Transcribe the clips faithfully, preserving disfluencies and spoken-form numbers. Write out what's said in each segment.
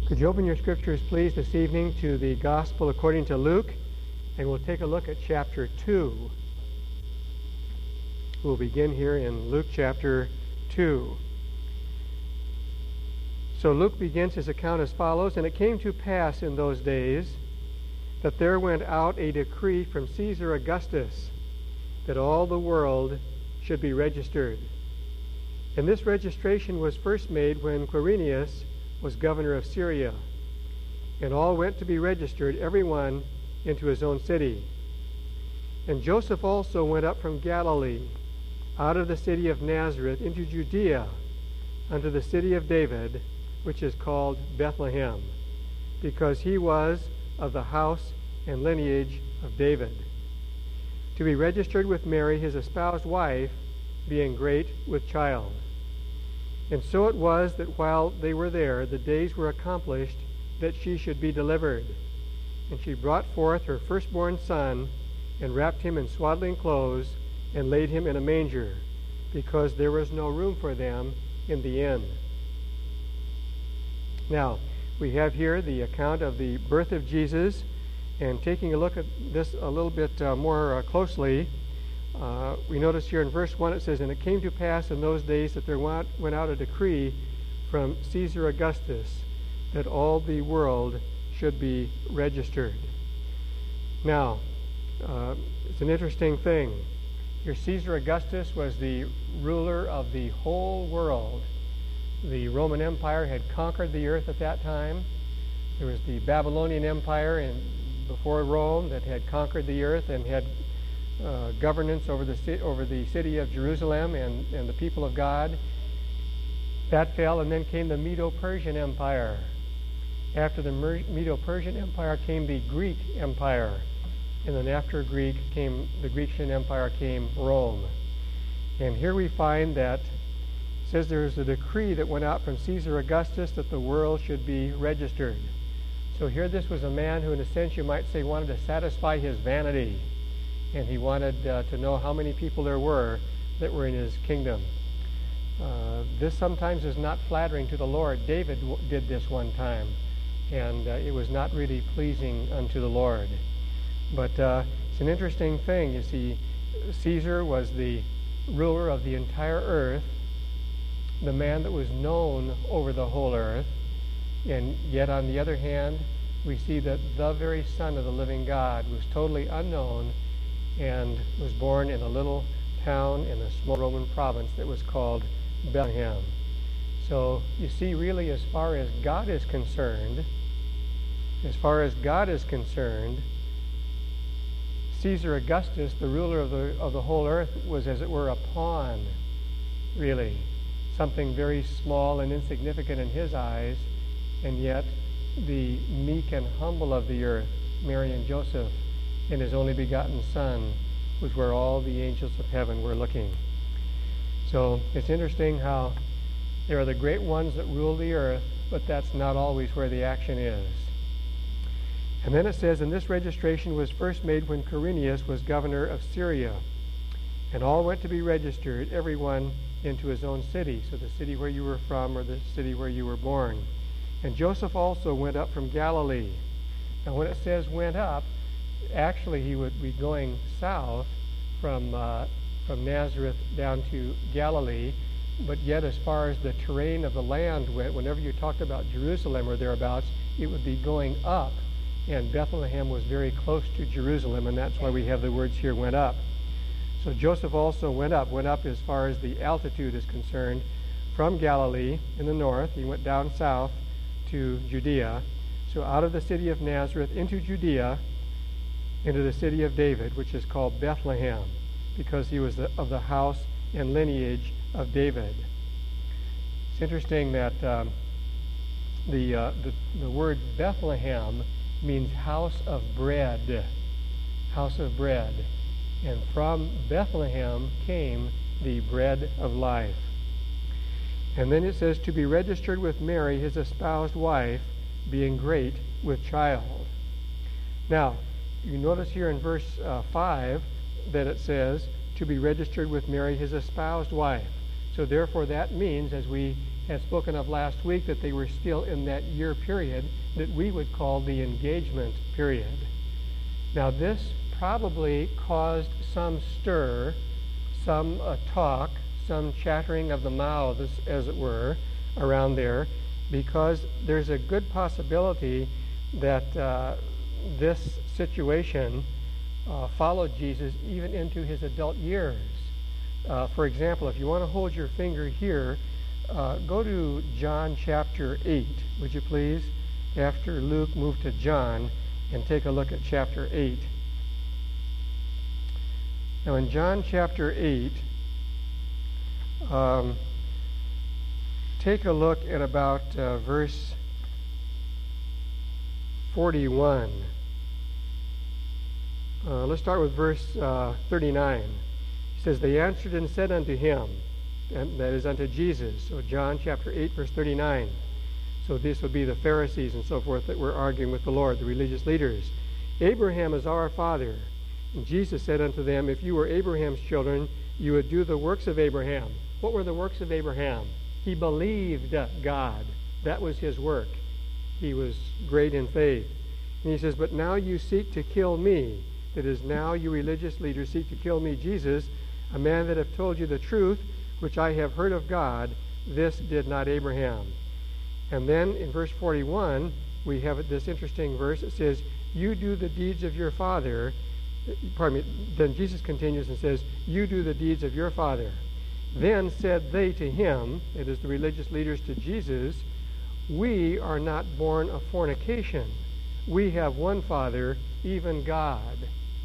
Could you open your scriptures, please, this evening to the Gospel according to Luke, and we'll take a look at chapter two. We'll begin here in Luke chapter two. So Luke begins his account as follows: "And it came to pass in those days that there went out a decree from Caesar Augustus that all the world should be registered. And this registration was first made when Quirinius was governor of Syria. And all went to be registered, every one into his own city. And Joseph also went up from Galilee, out of the city of Nazareth, into Judea, unto the city of David, which is called Bethlehem, because he was of the house and lineage of David, to be registered with Mary, his espoused wife, being great with child. And so it was that while they were there, the days were accomplished that she should be delivered. And she brought forth her firstborn son, and wrapped him in swaddling clothes, and laid him in a manger, because there was no room for them in the inn." Now, we have here the account of the birth of Jesus, and taking a look at this a little bit uh, more uh, closely, Uh, we notice here in verse one it says, "And it came to pass in those days that there went, went out a decree from Caesar Augustus that all the world should be registered." Now, uh, it's an interesting thing. Here Caesar Augustus was the ruler of the whole world. The Roman Empire had conquered the earth at that time. There was the Babylonian Empire in, before Rome that had conquered the earth and had Uh, governance over the ci- over the city of Jerusalem and, and the people of God. That fell, and then came the Medo-Persian Empire. After the Mer- Medo-Persian Empire came the Greek Empire, and then after Greek came the Grecian Empire came Rome. And here we find that it says there's a decree that went out from Caesar Augustus that the world should be registered. So here this was a man who, in a sense, you might say, wanted to satisfy his vanity. And he wanted uh, to know how many people there were that were in his kingdom. Uh, this sometimes is not flattering to the Lord. David w- did this one time, and uh, it was not really pleasing unto the Lord. But uh, it's an interesting thing. You see, Caesar was the ruler of the entire earth, the man that was known over the whole earth, and yet on the other hand, we see that the very Son of the living God was totally unknown and was born in a little town in a small Roman province that was called Bethlehem. So you see, really, as far as God is concerned, as far as God is concerned, Caesar Augustus, the ruler of the of the whole earth, was, as it were, a pawn, really, something very small and insignificant in his eyes, and yet the meek and humble of the earth, Mary and Joseph, and his only begotten Son, was where all the angels of heaven were looking. So it's interesting how there are the great ones that rule the earth, but that's not always where the action is. And then it says, "And this registration was first made when Quirinius was governor of Syria. And all went to be registered, every one into his own city." So the city where you were from, or the city where you were born. "And Joseph also went up from Galilee." Now when it says went up, actually he would be going south from uh, from Nazareth down to Galilee, but yet as far as the terrain of the land went, whenever you talked about Jerusalem or thereabouts, it would be going up, and Bethlehem was very close to Jerusalem, and that's why we have the words here, went up. So Joseph also went up, went up as far as the altitude is concerned, from Galilee in the north. He went down south to Judea. So out of the city of Nazareth into Judea, into the city of David, which is called Bethlehem, because he was the, of the house and lineage of David. It's interesting that um, the, uh, the the word Bethlehem means house of bread, house of bread, and from Bethlehem came the bread of life. And then it says, "To be registered with Mary, his espoused wife, being great with child." Now, you notice here in verse uh, five that it says, "To be registered with Mary, his espoused wife." So therefore that means, as we had spoken of last week, that they were still in that year period that we would call the engagement period. Now, this probably caused some stir, some uh, talk, some chattering of the mouths, as it were, around there, because there's a good possibility that uh, this situation uh, followed Jesus even into his adult years. Uh, for example, if you want to hold your finger here, uh, go to John chapter eight, would you please? After Luke, move to John and take a look at chapter eight. Now in John chapter eight, um, take a look at about uh, verse forty-one. Uh, let's start with verse uh, thirty-nine. He says, they answered and said unto him, and that is unto Jesus. So John chapter eight, verse thirty-nine. So this would be the Pharisees and so forth that were arguing with the Lord, the religious leaders. Abraham is our father. And Jesus said unto them, if you were Abraham's children, you would do the works of Abraham. What were the works of Abraham? He believed God. That was his work. He was great in faith. And he says, but now you seek to kill me. That is, now you religious leaders seek to kill me, Jesus, a man that have told you the truth, which I have heard of God. This did not Abraham. And then in verse forty-one, we have this interesting verse. It says, you do the deeds of your father. Pardon me. Then Jesus continues and says, you do the deeds of your father. Then said they to him, it is the religious leaders to Jesus, we are not born of fornication. We have one Father, even God.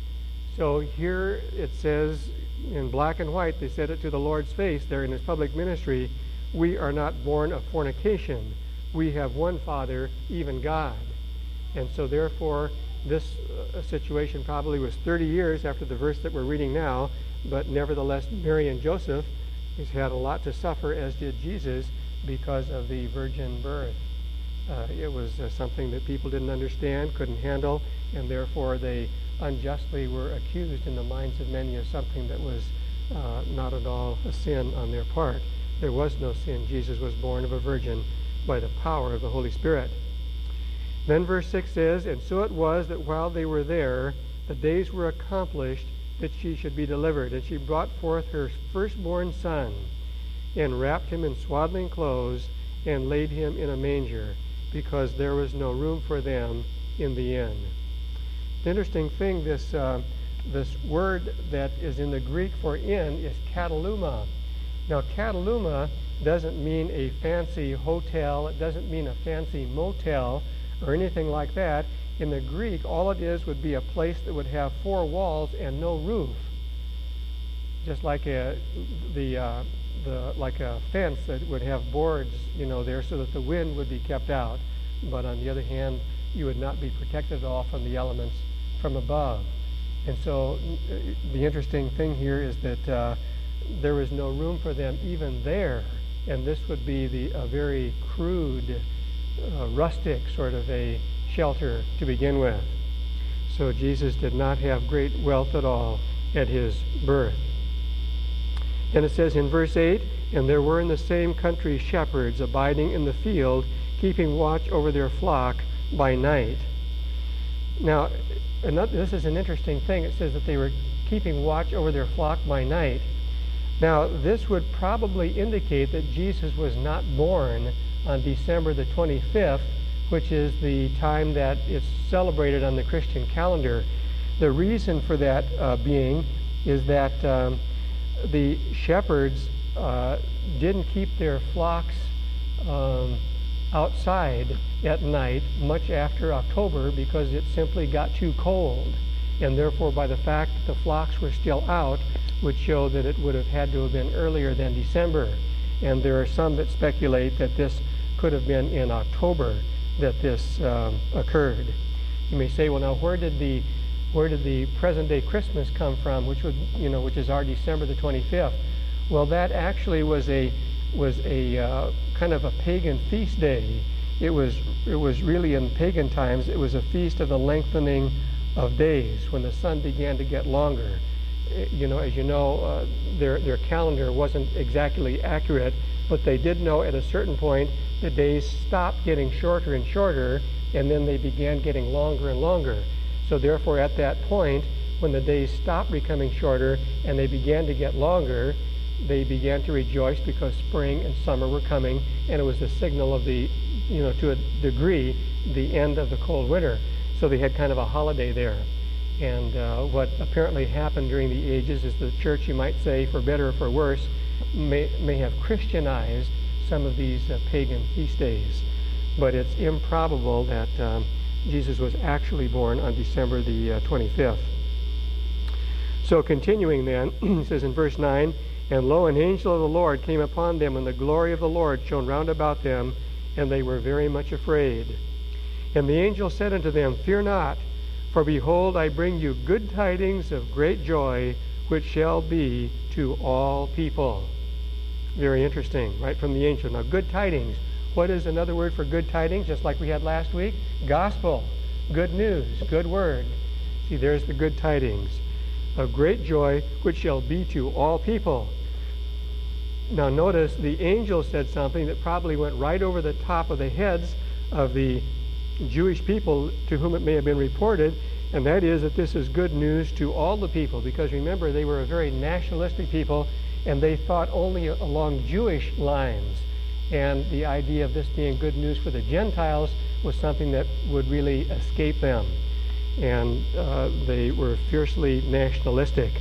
So here it says in black and white, they said it to the Lord's face there in his public ministry, we are not born of fornication. We have one Father, even God. And so therefore, this uh, situation probably was thirty years after the verse that we're reading now, but nevertheless, Mary and Joseph has had a lot to suffer, as did Jesus, because of the virgin birth. Uh, it was uh, something that people didn't understand, couldn't handle, and therefore they unjustly were accused in the minds of many of something that was uh, not at all a sin on their part. There was no sin. Jesus was born of a virgin by the power of the Holy Spirit. Then verse six says, and so it was that while they were there, the days were accomplished that she should be delivered. And she brought forth her firstborn son, and wrapped him in swaddling clothes, and laid him in a manger, because there was no room for them in the inn. The interesting thing, this uh, this word that is in the Greek for inn is kataluma. Now, kataluma doesn't mean a fancy hotel. It doesn't mean a fancy motel or anything like that. In the Greek, all it is would be a place that would have four walls and no roof, just like a the uh, the like a fence that would have boards, you know, there so that the wind would be kept out. But on the other hand, you would not be protected at all from the elements from above. And so the interesting thing here is that uh, there was no room for them even there, and this would be the a very crude, uh, rustic sort of a shelter to begin with. So Jesus did not have great wealth at all at his birth. And it says in verse eight, and there were in the same country shepherds abiding in the field, keeping watch over their flock by night. Now, another, this is an interesting thing. It says that they were keeping watch over their flock by night. Now, this would probably indicate that Jesus was not born on December the twenty-fifth, which is the time that it's celebrated on the Christian calendar. The reason for that uh, being is that um, the shepherds uh, didn't keep their flocks um, outside at night much after October, because it simply got too cold, and therefore by the fact that the flocks were still out would show that it would have had to have been earlier than December. And there are some that speculate that this could have been in October that this um, occurred. You may say, well, now where did the where did the present day Christmas come from, which would you know which is our December the twenty-fifth? Well, that actually was a was a uh, kind of a pagan feast day. It was it was really in pagan times. It was a feast of the lengthening of days when the sun began to get longer. It, you know, as you know, uh, their their calendar wasn't exactly accurate But they did know at a certain point the days stopped getting shorter and shorter, and then they began getting longer and longer. So therefore, at that point, when the days stopped becoming shorter and they began to get longer, they began to rejoice because spring and summer were coming, and it was the signal of the, you know, to a degree, the end of the cold winter. So they had kind of a holiday there. And uh, what apparently happened during the ages is the church, you might say, for better or for worse, may, may have Christianized some of these uh, pagan feast days. But it's improbable that um, Jesus was actually born on December the uh, twenty-fifth. So continuing then, he says in verse nine, "And lo, an angel of the Lord came upon them, and the glory of the Lord shone round about them, and they were very much afraid. And the angel said unto them, Fear not, for behold, I bring you good tidings of great joy, which shall be to all people." Very interesting, right from the angel. Now, good tidings. What is another word for good tidings, just like we had last week? Gospel. Good news. Good word. See, there's the good tidings of great joy, which shall be to all people. Now, notice the angel said something that probably went right over the top of the heads of the Jewish people to whom it may have been reported, and that is that this is good news to all the people, because remember, they were a very nationalistic people, and they thought only along Jewish lines. And the idea of this being good news for the Gentiles was something that would really escape them. And uh, they were fiercely nationalistic.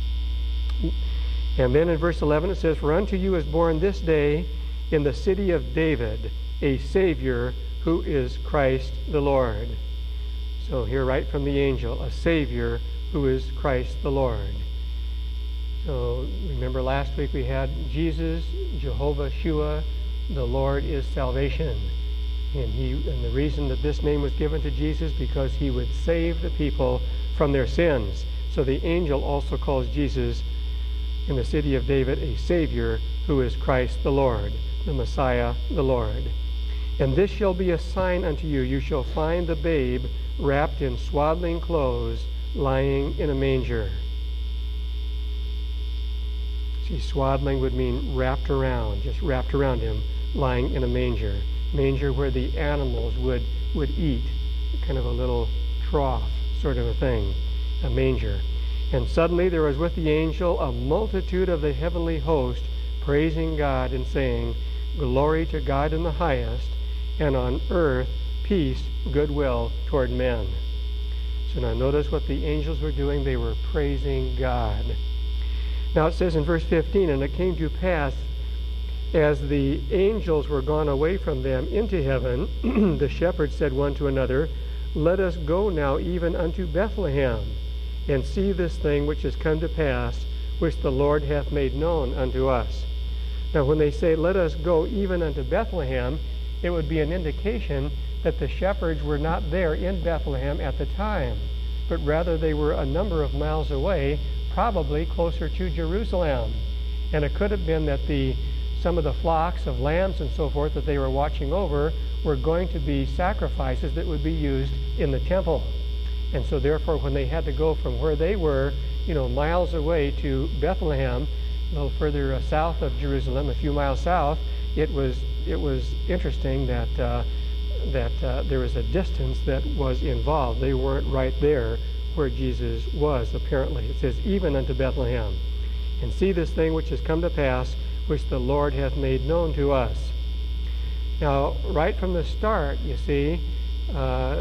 And then in verse eleven it says, "For unto you is born this day in the city of David a Savior, who is Christ the Lord." So here right from the angel, a Savior who is Christ the Lord. So remember last week we had Jesus, Jehovah Shua, the Lord is salvation. And he and the reason that this name was given to Jesus, because he would save the people from their sins. So the angel also calls Jesus in the city of David a Savior, who is Christ the Lord, the Messiah, the Lord. "And this shall be a sign unto you. You shall find the babe wrapped in swaddling clothes, lying in a manger." See, swaddling would mean wrapped around, just wrapped around him, lying in a manger. Manger where the animals would, would eat, kind of a little trough sort of a thing, a manger. "And suddenly there was with the angel a multitude of the heavenly host, praising God and saying, Glory to God in the highest, and on earth peace, goodwill toward men." So now notice what the angels were doing. They were praising God. Now it says in verse fifteen, "And it came to pass, as the angels were gone away from them into heaven, the shepherds said one to another, Let us go now even unto Bethlehem, and see this thing which is come to pass, which the Lord hath made known unto us." Now when they say, "Let us go even unto Bethlehem," it would be an indication that the shepherds were not there in Bethlehem at the time, but rather they were a number of miles away, probably closer to Jerusalem. And it could have been that the some of the flocks of lambs and so forth that they were watching over were going to be sacrifices that would be used in the temple. And so therefore when they had to go from where they were, you know, miles away to Bethlehem, a little further uh, south of Jerusalem, a few miles south, it was it was interesting that uh, that uh, there was a distance that was involved. They weren't right there where Jesus was, apparently. It says, "Even unto Bethlehem, and see this thing which has come to pass, which the Lord hath made known to us." Now, right from the start, you see, uh,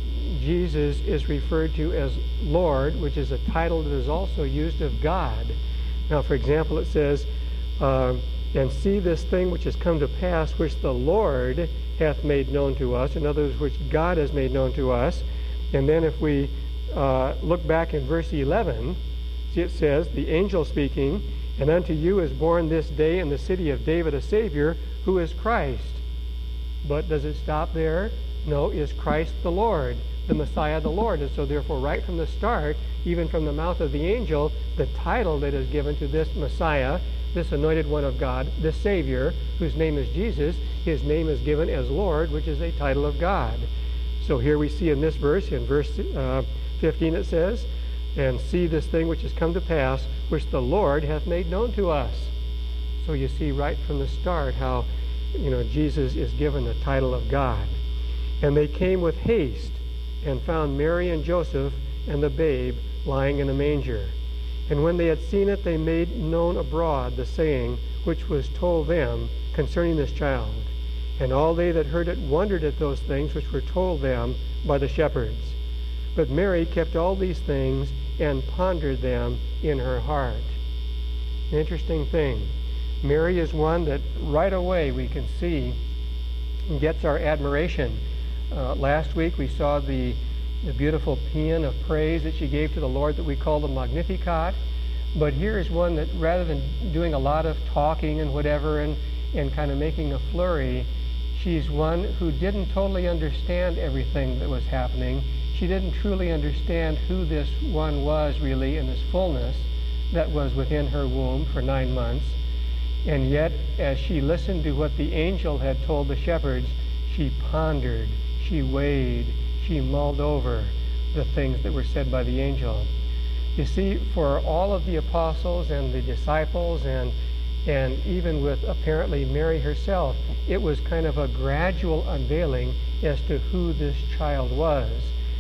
Jesus is referred to as Lord, which is a title that is also used of God. Now, for example, it says, uh, "And see this thing which has come to pass, which the Lord hath made known to us." In other words, which God has made known to us. And then if we uh, look back in verse eleven, see it says, the angel speaking, "And unto you is born this day in the city of David a Savior, who is Christ." But does it stop there? No, is Christ the Lord, the Messiah the Lord. And so therefore, right from the start, even from the mouth of the angel, the title that is given to this Messiah, this anointed one of God, this Savior, whose name is Jesus, his name is given as Lord, which is a title of God. So here we see in this verse, in verse uh, fifteen it says, "And see this thing which has come to pass, which the Lord hath made known to us." So you see right from the start how, you know, Jesus is given the title of God. And they came with haste and found Mary and Joseph and the babe lying in a manger. And when they had seen it, they made known abroad the saying which was told them concerning this child. And all they that heard it wondered at those things which were told them by the shepherds. But Mary kept all these things and pondered them in her heart. An interesting thing. Mary is one that right away we can see gets our admiration. Uh, last week we saw the, the beautiful paean of praise that she gave to the Lord that we call the Magnificat. But here is one that rather than doing a lot of talking and whatever and, and kind of making a flurry, she's one who didn't totally understand everything that was happening. She didn't truly understand who this one was really in this fullness that was within her womb for nine months. And yet, as she listened to what the angel had told the shepherds, she pondered, she weighed, she mulled over the things that were said by the angel. You see, for all of the apostles and the disciples and and even with apparently Mary herself, it was kind of a gradual unveiling as to who this child was.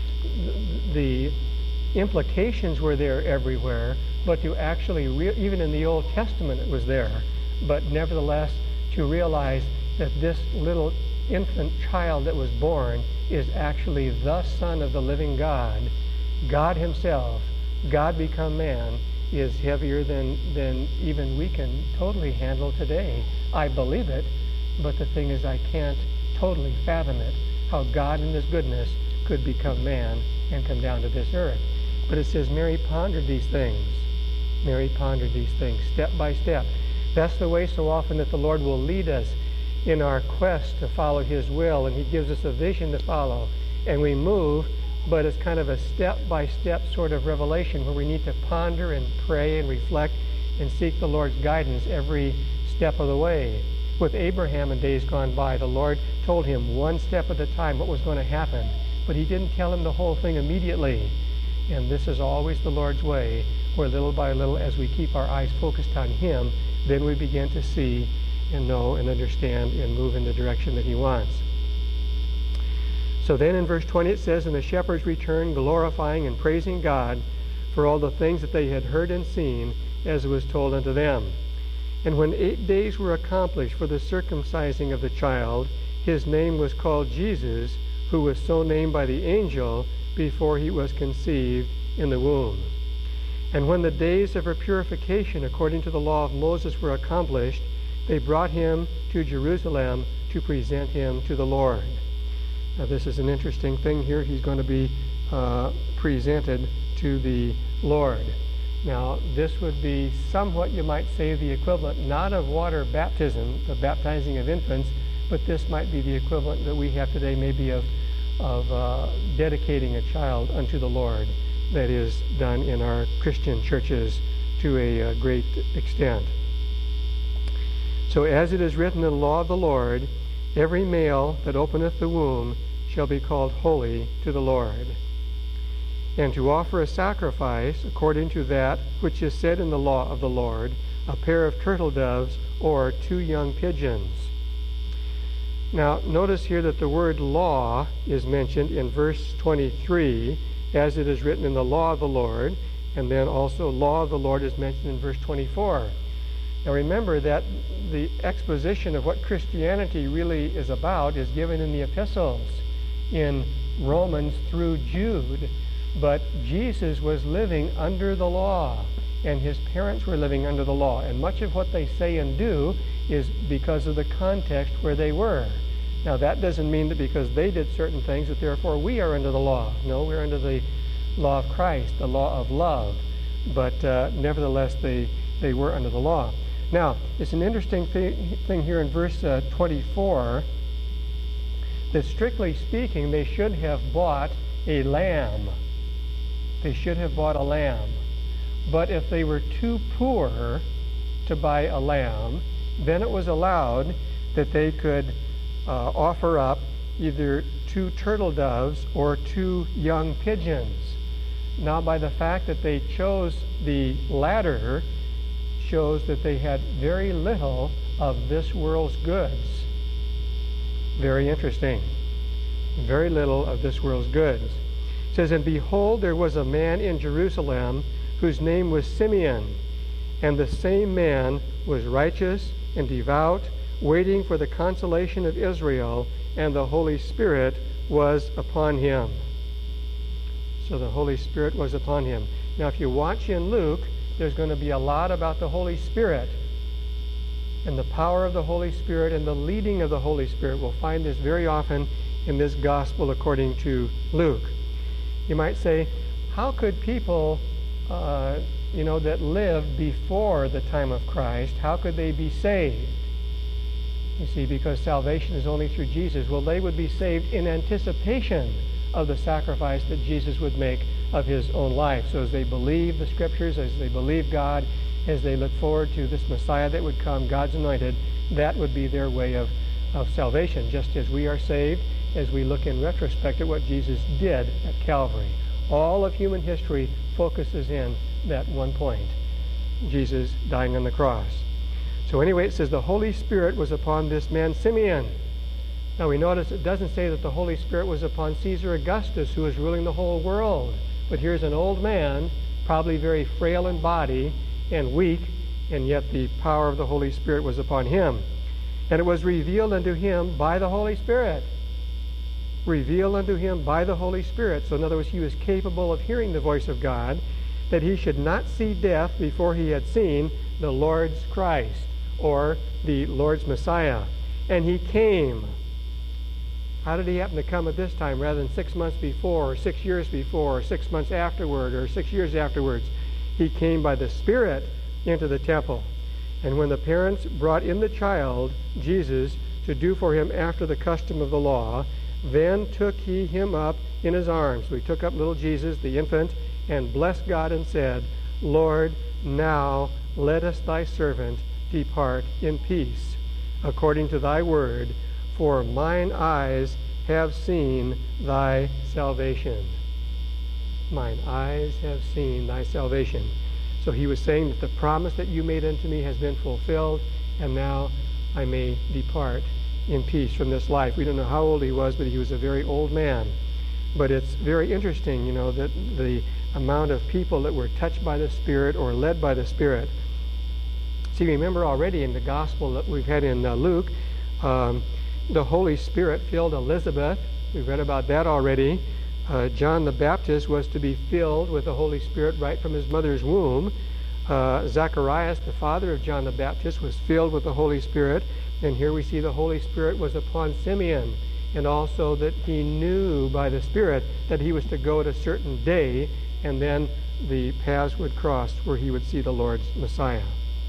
The implications were there everywhere, but to actually, re- even in the Old Testament it was there, but nevertheless to realize that this little infant child that was born is actually the Son of the living God, God himself, God become man, is heavier than, than even we can totally handle today. I believe it, but the thing is I can't totally fathom it, how God in his goodness could become man and come down to this earth. But it says Mary pondered these things. Mary pondered these things step by step. That's the way so often that the Lord will lead us in our quest to follow his will, and he gives us a vision to follow, and we move, but it's kind of a step-by-step sort of revelation where we need to ponder and pray and reflect and seek the Lord's guidance every step of the way. With Abraham in days gone by, the Lord told him one step at a time what was going to happen, but he didn't tell him the whole thing immediately. And this is always the Lord's way, where little by little, as we keep our eyes focused on him, then we begin to see and know and understand and move in the direction that he wants. So then in verse twenty it says, "And the shepherds returned, glorifying and praising God for all the things that they had heard and seen, as it was told unto them. And when eight days were accomplished for the circumcising of the child, his name was called Jesus, who was so named by the angel before he was conceived in the womb. And when the days of her purification according to the law of Moses were accomplished, they brought him to Jerusalem to present him to the Lord." Now this is an interesting thing here. He's going to be uh, presented to the Lord. Now this would be somewhat, you might say, the equivalent, not of water baptism, the baptizing of infants, but this might be the equivalent that we have today maybe of, of uh, dedicating a child unto the Lord. That is done in our Christian churches to a, a great extent. So as it is written in the law of the Lord, every male that openeth the womb shall be called holy to the Lord. And to offer a sacrifice according to that which is said in the law of the Lord, a pair of turtle doves or two young pigeons. Now notice here that the word law is mentioned in verse twenty-three, as it is written in the law of the Lord, and then also law of the Lord is mentioned in verse twenty-four. Now remember that the exposition of what Christianity really is about is given in the epistles, in Romans through Jude. But Jesus was living under the law, and his parents were living under the law. And much of what they say and do is because of the context where they were. Now that doesn't mean that because they did certain things that therefore we are under the law. No, we're under the law of Christ, the law of love. But uh, nevertheless, they, they were under the law. Now, it's an interesting th- thing here in verse uh, twenty-four, that strictly speaking, they should have bought a lamb. They should have bought a lamb. But if they were too poor to buy a lamb, then it was allowed that they could uh, offer up either two turtle doves or two young pigeons. Now, by the fact that they chose the latter shows that they had very little of this world's goods. Very interesting. Very little of this world's goods. It says, and behold, there was a man in Jerusalem whose name was Simeon, and the same man was righteous and devout, waiting for the consolation of Israel, and the Holy Spirit was upon him. So the Holy Spirit was upon him. Now, if you watch in Luke, there's going to be a lot about the Holy Spirit and the power of the Holy Spirit and the leading of the Holy Spirit. We'll find this very often in this gospel according to Luke. You might say, how could people, uh, you know, that lived before the time of Christ, how could they be saved? You see, because salvation is only through Jesus. Well, they would be saved in anticipation of the sacrifice that Jesus would make of his own life. So as they believe the Scriptures, as they believe God, as they look forward to this Messiah that would come, God's anointed, that would be their way of, of salvation, just as we are saved as we look in retrospect at what Jesus did at Calvary. All of human history focuses in that one point, Jesus dying on the cross. So anyway, it says the Holy Spirit was upon this man Simeon. Now we notice it doesn't say that the Holy Spirit was upon Caesar Augustus, who was ruling the whole world. But here's an old man, probably very frail in body and weak, and yet the power of the Holy Spirit was upon him. And it was revealed unto him by the Holy Spirit. Revealed unto him by the Holy Spirit. So in other words, he was capable of hearing the voice of God, that he should not see death before he had seen the Lord's Christ, or the Lord's Messiah. And he came. How did he happen to come at this time rather than six months before, or six years before, or six months afterward, or six years afterwards? He came by the Spirit into the temple. And when the parents brought in the child, Jesus, to do for him after the custom of the law, then took he him up in his arms. So he took up little Jesus, the infant, and blessed God and said, Lord, now lettest thy servant depart in peace, according to thy word, for mine eyes have seen thy salvation. Mine eyes have seen thy salvation. So he was saying that the promise that you made unto me has been fulfilled, and now I may depart in peace from this life. We don't know how old he was, but he was a very old man. But it's very interesting, you know, that the amount of people that were touched by the Spirit or led by the Spirit. See, remember already in the gospel that we've had in uh, Luke, um, the Holy Spirit filled Elizabeth. We've read about that already. Uh, John the Baptist was to be filled with the Holy Spirit right from his mother's womb. Uh, Zacharias, the father of John the Baptist, was filled with the Holy Spirit. And here we see the Holy Spirit was upon Simeon, and also that he knew by the Spirit that he was to go at a certain day, and then the paths would cross where he would see the Lord's Messiah.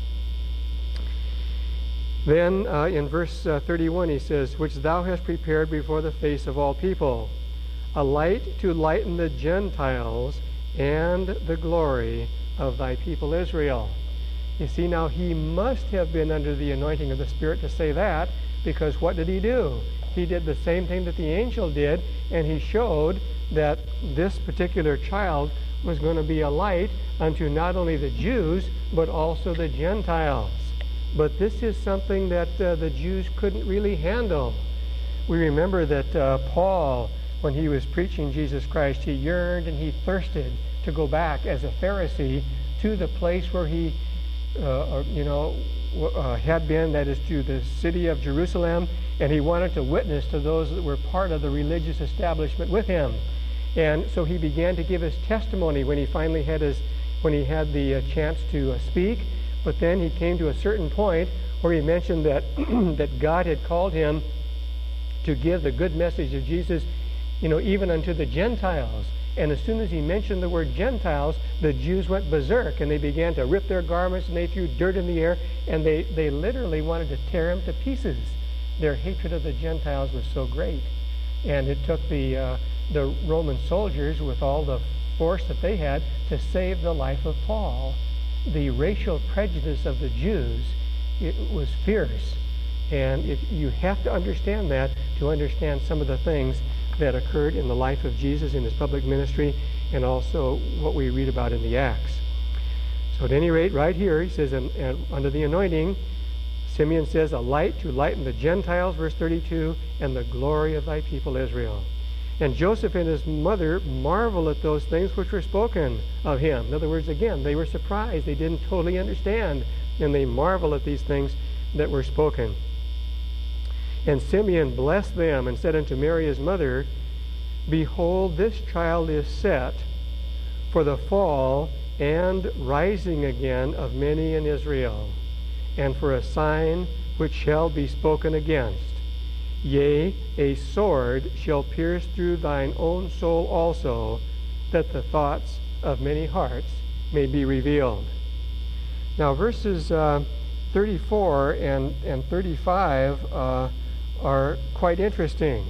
Then uh, in verse uh, thirty-one he says, which thou hast prepared before the face of all people, a light to lighten the Gentiles and the glory of thy people Israel. You see, now he must have been under the anointing of the Spirit to say that, because what did he do? He did the same thing that the angel did, and he showed that this particular child was going to be a light unto not only the Jews, but also the Gentiles. But this is something that uh, the Jews couldn't really handle. We remember that uh, Paul, when he was preaching Jesus Christ, he yearned and he thirsted to go back as a Pharisee to the place where he, uh, you know, uh, had been, that is to the city of Jerusalem, and he wanted to witness to those that were part of the religious establishment with him. And so he began to give his testimony when he finally had his, when he had the uh, chance to uh, speak. But then he came to a certain point where he mentioned that that God had called him to give the good message of Jesus, you know, even unto the Gentiles. And as soon as he mentioned the word Gentiles, the Jews went berserk, and they began to rip their garments, and they threw dirt in the air, and they, they literally wanted to tear him to pieces. Their hatred of the Gentiles was so great. And it took the, uh, the Roman soldiers, with all the force that they had, to save the life of Paul. The racial prejudice of the Jews, it was fierce. And if you have to understand that to understand some of the things that occurred in the life of Jesus in his public ministry, and also what we read about in the Acts. So at any rate, right here, he says, and, and under the anointing, Simeon says, a light to lighten the Gentiles, verse thirty-two, and the glory of thy people Israel. And Joseph and his mother marvel at those things which were spoken of him. In other words, again, they were surprised. They didn't totally understand. And they marvel at these things that were spoken. And Simeon blessed them and said unto Mary his mother, Behold, this child is set for the fall and rising again of many in Israel, and for a sign which shall be spoken against. Yea, a sword shall pierce through thine own soul also, that the thoughts of many hearts may be revealed. Now, verses uh, thirty-four and, and thirty-five uh, are quite interesting.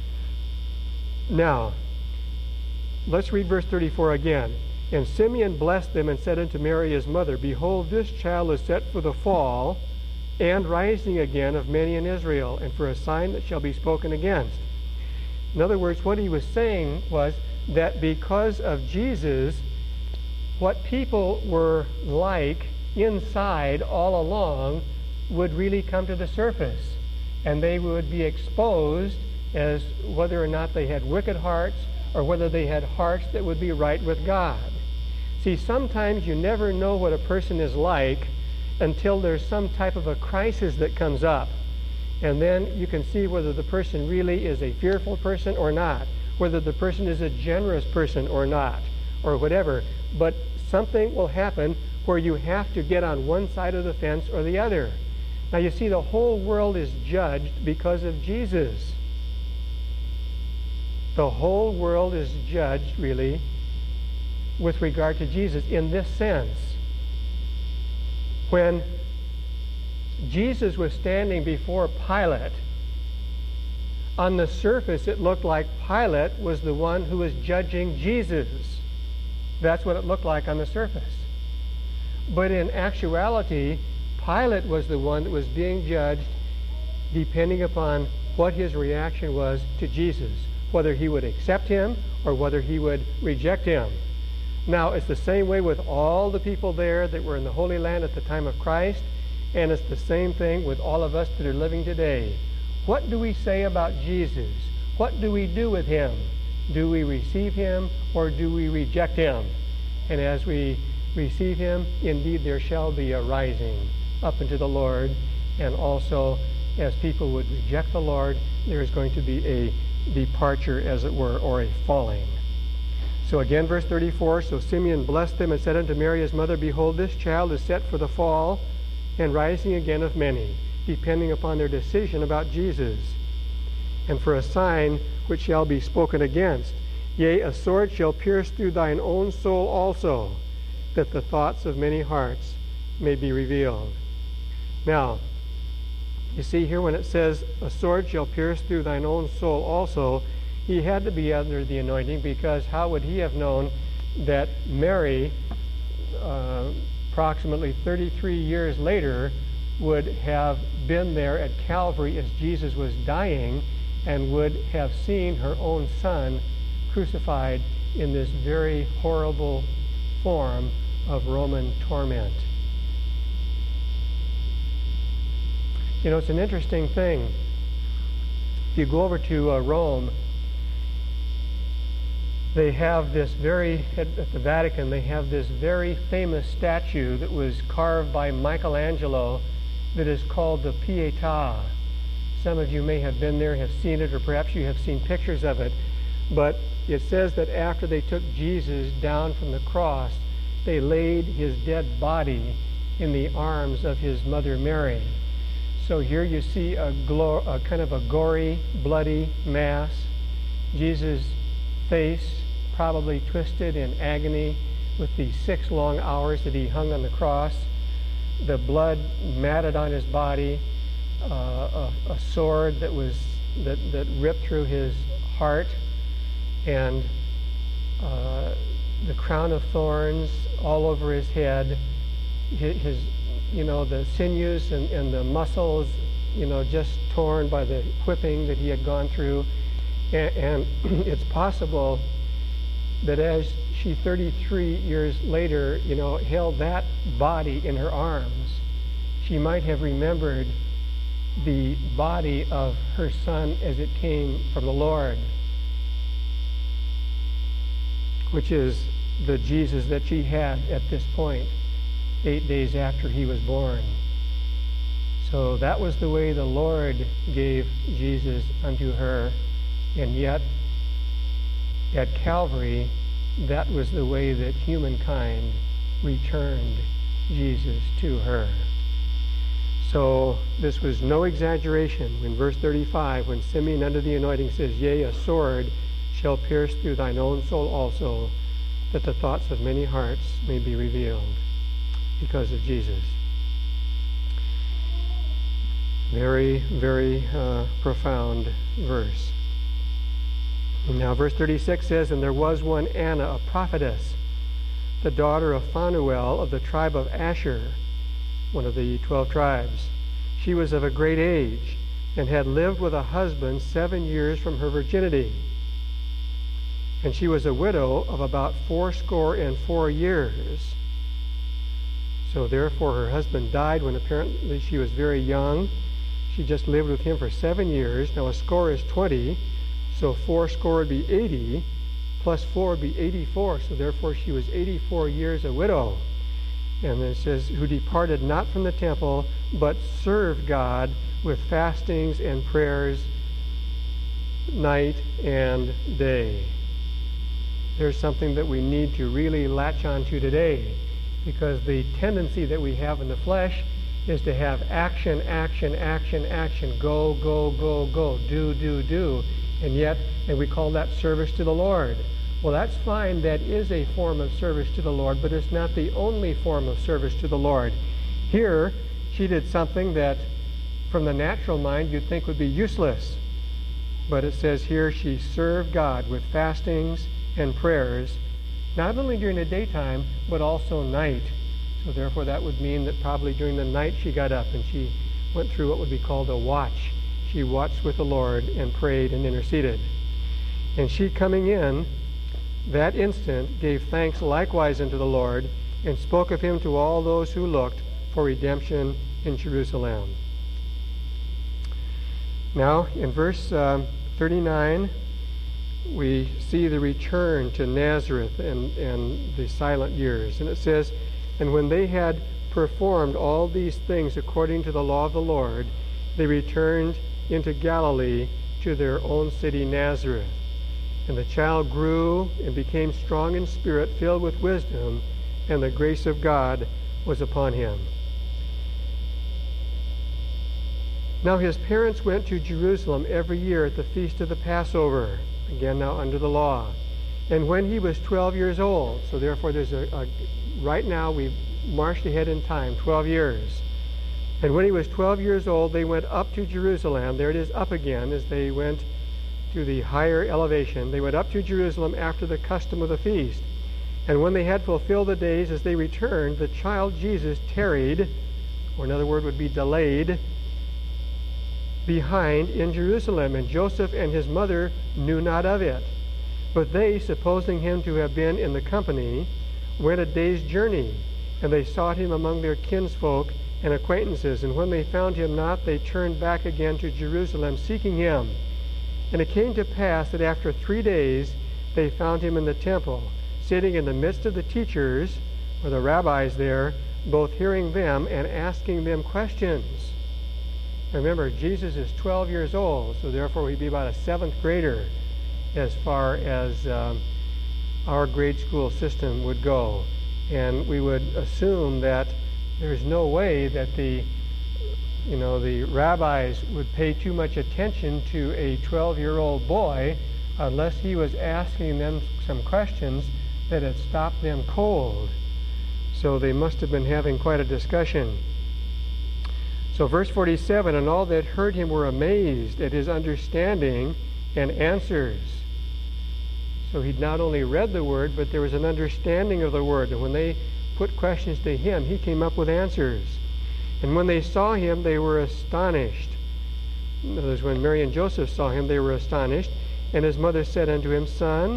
Now, let's read verse thirty-four again. And Simeon blessed them and said unto Mary his mother, Behold, this child is set for the fall and rising again of many in Israel, and for a sign that shall be spoken against. In other words, what he was saying was that because of Jesus, what people were like inside all along would really come to the surface, and they would be exposed as whether or not they had wicked hearts or whether they had hearts that would be right with God. See, sometimes you never know what a person is like until there's some type of a crisis that comes up. And then you can see whether the person really is a fearful person or not, whether the person is a generous person or not, or whatever. But something will happen where you have to get on one side of the fence or the other. Now you see, the whole world is judged because of Jesus. The whole world is judged, really, with regard to Jesus in this sense. When Jesus was standing before Pilate, on the surface it looked like Pilate was the one who was judging Jesus. That's what it looked like on the surface. But in actuality, Pilate was the one that was being judged depending upon what his reaction was to Jesus, whether he would accept him or whether he would reject him. Now, it's the same way with all the people there that were in the Holy Land at the time of Christ, and it's the same thing with all of us that are living today. What do we say about Jesus? What do we do with him? Do we receive him or do we reject him? And as we receive him, indeed there shall be a rising up into the Lord, and also as people would reject the Lord, there is going to be a departure, as it were, or a falling. So again, verse thirty-four, So Simeon blessed them and said unto Mary his mother, Behold, this child is set for the fall and rising again of many, depending upon their decision about Jesus, and for a sign which shall be spoken against. Yea, a sword shall pierce through thine own soul also, that the thoughts of many hearts may be revealed. Now, you see here when it says, a sword shall pierce through thine own soul also, he had to be under the anointing, because how would he have known that Mary, uh, approximately thirty-three years later, would have been there at Calvary as Jesus was dying and would have seen her own son crucified in this very horrible form of Roman torment? You know, it's an interesting thing. If you go over to uh, Rome, they have this very, at, at the Vatican, they have this very famous statue that was carved by Michelangelo that is called the Pietà. Some of you may have been there, have seen it, or perhaps you have seen pictures of it. But it says that after they took Jesus down from the cross, they laid his dead body in the arms of his mother Mary. So here you see a, glo- a kind of a gory, bloody mass. Jesus' face probably twisted in agony with the six long hours that he hung on the cross. The blood matted on his body, uh, a, a sword that was that, that ripped through his heart, and uh, the crown of thorns all over his head. His, his you know, the sinews and, and the muscles, you know, just torn by the whipping that he had gone through. And, and it's possible that as she thirty-three years later, you know, held that body in her arms, she might have remembered the body of her son as it came from the Lord, which is the Jesus that she had at this point, eight days after he was born. So that was the way the Lord gave Jesus unto her, and yet at Calvary, that was the way that humankind returned Jesus to her. So this was no exaggeration. In verse thirty-five, when Simeon under the anointing says, "Yea, a sword shall pierce through thine own soul also, that the thoughts of many hearts may be revealed," because of Jesus. Very, very uh, profound verse. Now verse thirty-six says, "And there was one Anna, a prophetess, the daughter of Phanuel of the tribe of Asher," one of the twelve tribes. "She was of a great age, and had lived with a husband seven years from her virginity. And she was a widow of about fourscore and four years." So therefore her husband died when apparently she was very young. She just lived with him for seven years. Now a score is twenty, so fourscore would be eighty, plus four would be eighty-four. So therefore she was eighty-four years a widow. And then it says, "Who departed not from the temple, but served God with fastings and prayers night and day." There's something that we need to really latch on to today, because the tendency that we have in the flesh is to have action, action, action, action, go, go, go, go, do, do, do, and yet, and we call that service to the Lord. Well, that's fine. That is a form of service to the Lord, but it's not the only form of service to the Lord. Here, she did something that, from the natural mind, you'd think would be useless. But it says here, she served God with fastings and prayers, not only during the daytime, but also night. So therefore that would mean that probably during the night she got up and she went through what would be called a watch. She watched with the Lord and prayed and interceded. And she, coming in that instant, gave thanks likewise unto the Lord, and spoke of him to all those who looked for redemption in Jerusalem. Now in verse uh, thirty-nine, we see the return to Nazareth and, and the silent years. And it says, "And when they had performed all these things according to the law of the Lord, they returned into Galilee to their own city Nazareth. And the child grew and became strong in spirit, filled with wisdom, and the grace of God was upon him." Now his parents went to Jerusalem every year at the feast of the Passover, again now under the law. And when he was twelve years old, so therefore there's a, a right now we've marched ahead in time, twelve years. And when he was twelve years old, they went up to Jerusalem. There it is, up again, as they went to the higher elevation. They went up to Jerusalem after the custom of the feast. And when they had fulfilled the days as they returned, the child Jesus tarried, or another word would be delayed, behind in Jerusalem. And Joseph and his mother knew not of it. But they, supposing him to have been in the company, went a day's journey, and they sought him among their kinsfolk and acquaintances. And when they found him not, they turned back again to Jerusalem, seeking him. And it came to pass that after three days they found him in the temple, sitting in the midst of the teachers, or the rabbis there, both hearing them and asking them questions. Remember, Jesus is twelve years old, so therefore he'd be about a seventh grader as far as um, our grade school system would go. And we would assume that there's no way that the you know, the rabbis would pay too much attention to a twelve-year-old boy unless he was asking them some questions that had stopped them cold. So they must have been having quite a discussion. So verse forty-seven, "And all that heard him were amazed at his understanding and answers." So he'd not only read the word, but there was an understanding of the word. And when they put questions to him, he came up with answers. And when they saw him, they were astonished. In other words, when Mary and Joseph saw him, they were astonished. And his mother said unto him, "Son,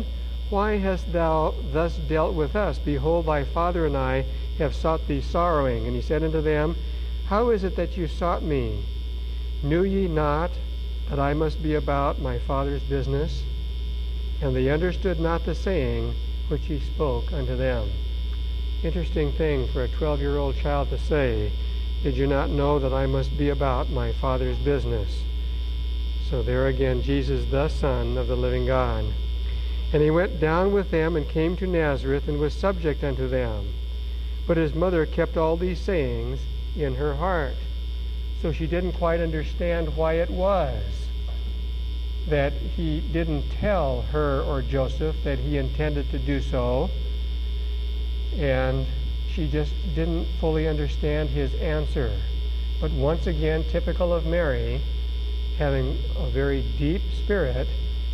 Why hast thou thus dealt with us? Behold, thy father and I have sought thee sorrowing. And he said unto them, How is it that you sought me? Knew ye not that I must be about my Father's business? And they understood not the saying which he spoke unto them. Interesting thing for a twelve-year-old child to say, Did you not know that I must be about my Father's business? So there again, Jesus, the Son of the living God. And he went down with them and came to Nazareth and was subject unto them. But his mother kept all these sayings in her heart. So she didn't quite understand why it was that he didn't tell her or Joseph that he intended to do so. And she just didn't fully understand his answer. But once again, typical of Mary, having a very deep spirit,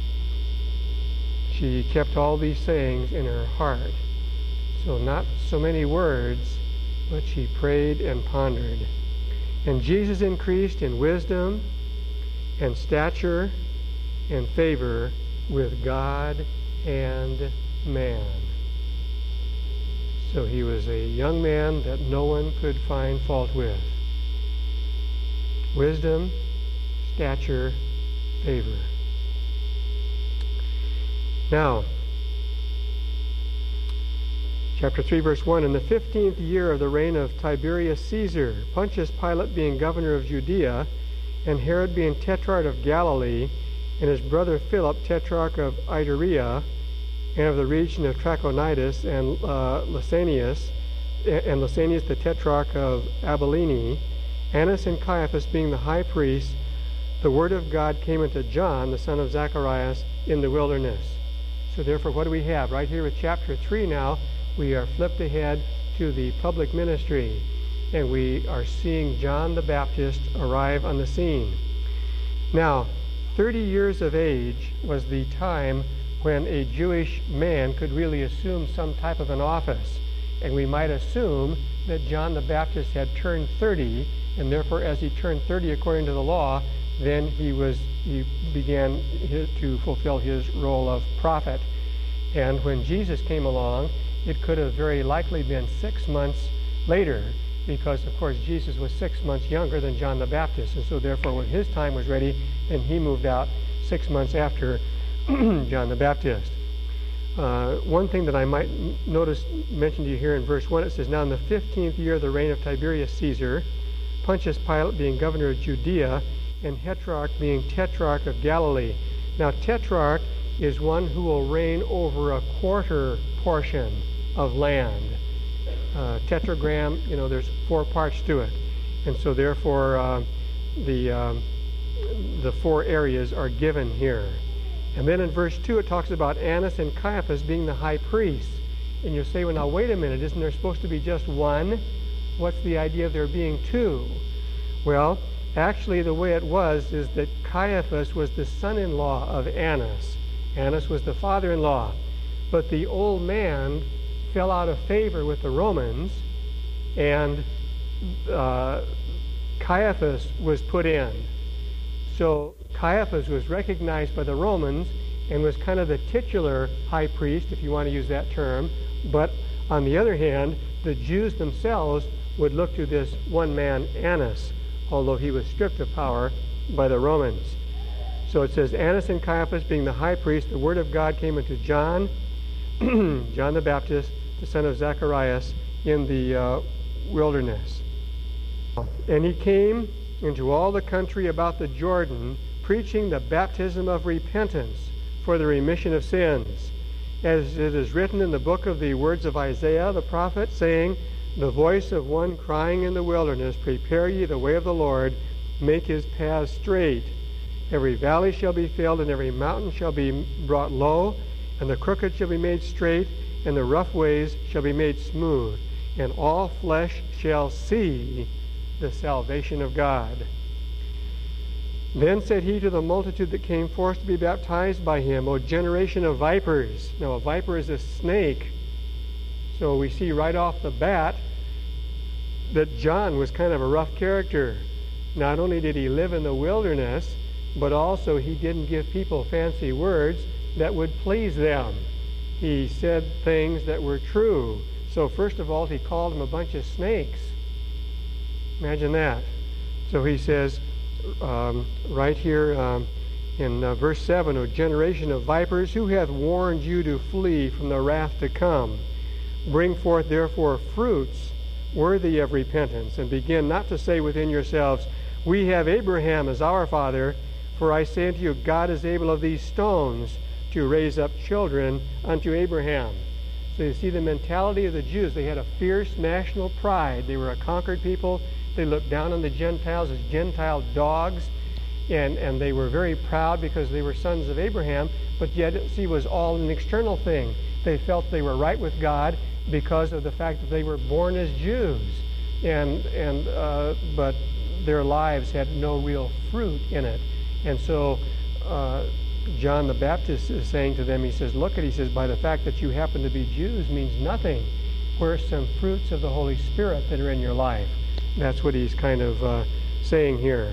she kept all these sayings in her heart. So not so many words, but she prayed and pondered. And Jesus increased in wisdom and stature and favor with God and man. So he was a young man that no one could find fault with. Wisdom, stature, favor. Now, chapter three, verse one, In the fifteenth year of the reign of Tiberius Caesar, Pontius Pilate being governor of Judea, and Herod being tetrarch of Galilee, and his brother Philip tetrarch of Iturea, and of the region of Trachonitis, and uh, Lysanias, and Lysanias the tetrarch of Abilene, Annas and Caiaphas being the high priests, the word of God came unto John, the son of Zacharias, in the wilderness. So therefore, what do we have? Right here with chapter three now, we are flipped ahead to the public ministry, and we are seeing John the Baptist arrive on the scene. Now, thirty years of age was the time when a Jewish man could really assume some type of an office. And we might assume that John the Baptist had turned thirty, and therefore as he turned thirty according to the law, then he was he began to fulfill his role of prophet. And when Jesus came along, it could have very likely been six months later, because of course Jesus was six months younger than John the Baptist, and so therefore when his time was ready, then he moved out six months after John the Baptist. Uh, one thing that I might notice mentioned to you here in verse one, it says, Now in the fifteenth year of the reign of Tiberius Caesar, Pontius Pilate being governor of Judea, and Tetrarch being tetrarch of Galilee. Now tetrarch is one who will reign over a quarter portion of land. Uh, tetragram, you know, there's four parts to it. And so therefore uh, the, um, the four areas are given here. And then in verse two it talks about Annas and Caiaphas being the high priests. And you'll say, well, now wait a minute, isn't there supposed to be just one? What's the idea of there being two? Well, actually the way it was is that Caiaphas was the son-in-law of Annas. Annas was the father-in-law. But the old man fell out of favor with the Romans, and uh, Caiaphas was put in. So Caiaphas was recognized by the Romans and was kind of the titular high priest, if you want to use that term. But on the other hand, the Jews themselves would look to this one man, Annas, although he was stripped of power by the Romans. So it says, Annas and Caiaphas being the high priest, the word of God came unto John, John the Baptist, the son of Zacharias, in the uh, wilderness. And he came into all the country about the Jordan, preaching the baptism of repentance for the remission of sins, as it is written in the book of the words of Isaiah the prophet, saying, The voice of one crying in the wilderness, Prepare ye the way of the Lord, make his paths straight. Every valley shall be filled, and every mountain shall be brought low, and the crooked shall be made straight, and the rough ways shall be made smooth, and all flesh shall see the salvation of God. Then said he to the multitude that came forth to be baptized by him, O generation of vipers. Now a viper is a snake. So we see right off the bat that John was kind of a rough character. Not only did he live in the wilderness, but also he didn't give people fancy words that would please them. he said things that were true. So first of all, he called them a bunch of snakes. Imagine that. So he says um, right here um, in uh, verse seven, "O generation of vipers, who hath warned you to flee from the wrath to come? Bring forth therefore fruits worthy of repentance, and begin not to say within yourselves, We have Abraham as our father, for I say unto you, God is able of these stones to raise up children unto Abraham." So you see the mentality of the Jews. They had a fierce national pride. They were a conquered people. They looked down on the Gentiles as Gentile dogs, and, and they were very proud because they were sons of Abraham, but yet, see, it was all an external thing. They felt they were right with God because of the fact that they were born as Jews, and and uh, but their lives had no real fruit in it. And so uh, John the Baptist is saying to them, he says, look at, he says, by the fact that you happen to be Jews means nothing. Where are some fruits of the Holy Spirit that are in your life? That's what he's kind of uh, saying here.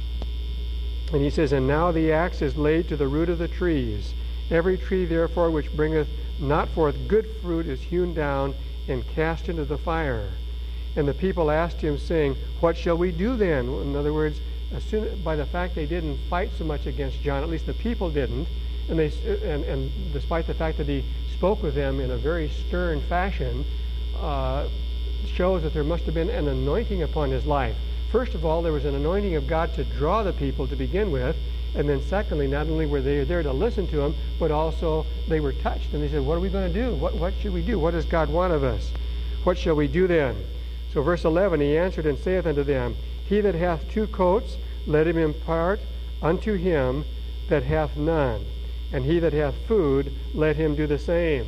And he says, "And now the axe is laid to the root of the trees. Every tree, therefore, which bringeth not forth good fruit is hewn down and cast into the fire." And the people asked him, saying, "What shall we do then?" In other words, as soon, by the fact they didn't fight so much against John, at least the people didn't, and they and, and despite the fact that he spoke with them in a very stern fashion, uh, shows that there must have been an anointing upon his life. First of all, there was an anointing of God to draw the people to begin with, and then secondly, not only were they there to listen to him, but also they were touched, and they said, "What are we going to do? What, what should we do? What does God want of us? What shall we do then?" So verse eleven, "He answered and saith unto them, He that hath two coats, let him impart unto him that hath none, and he that hath food, let him do the same."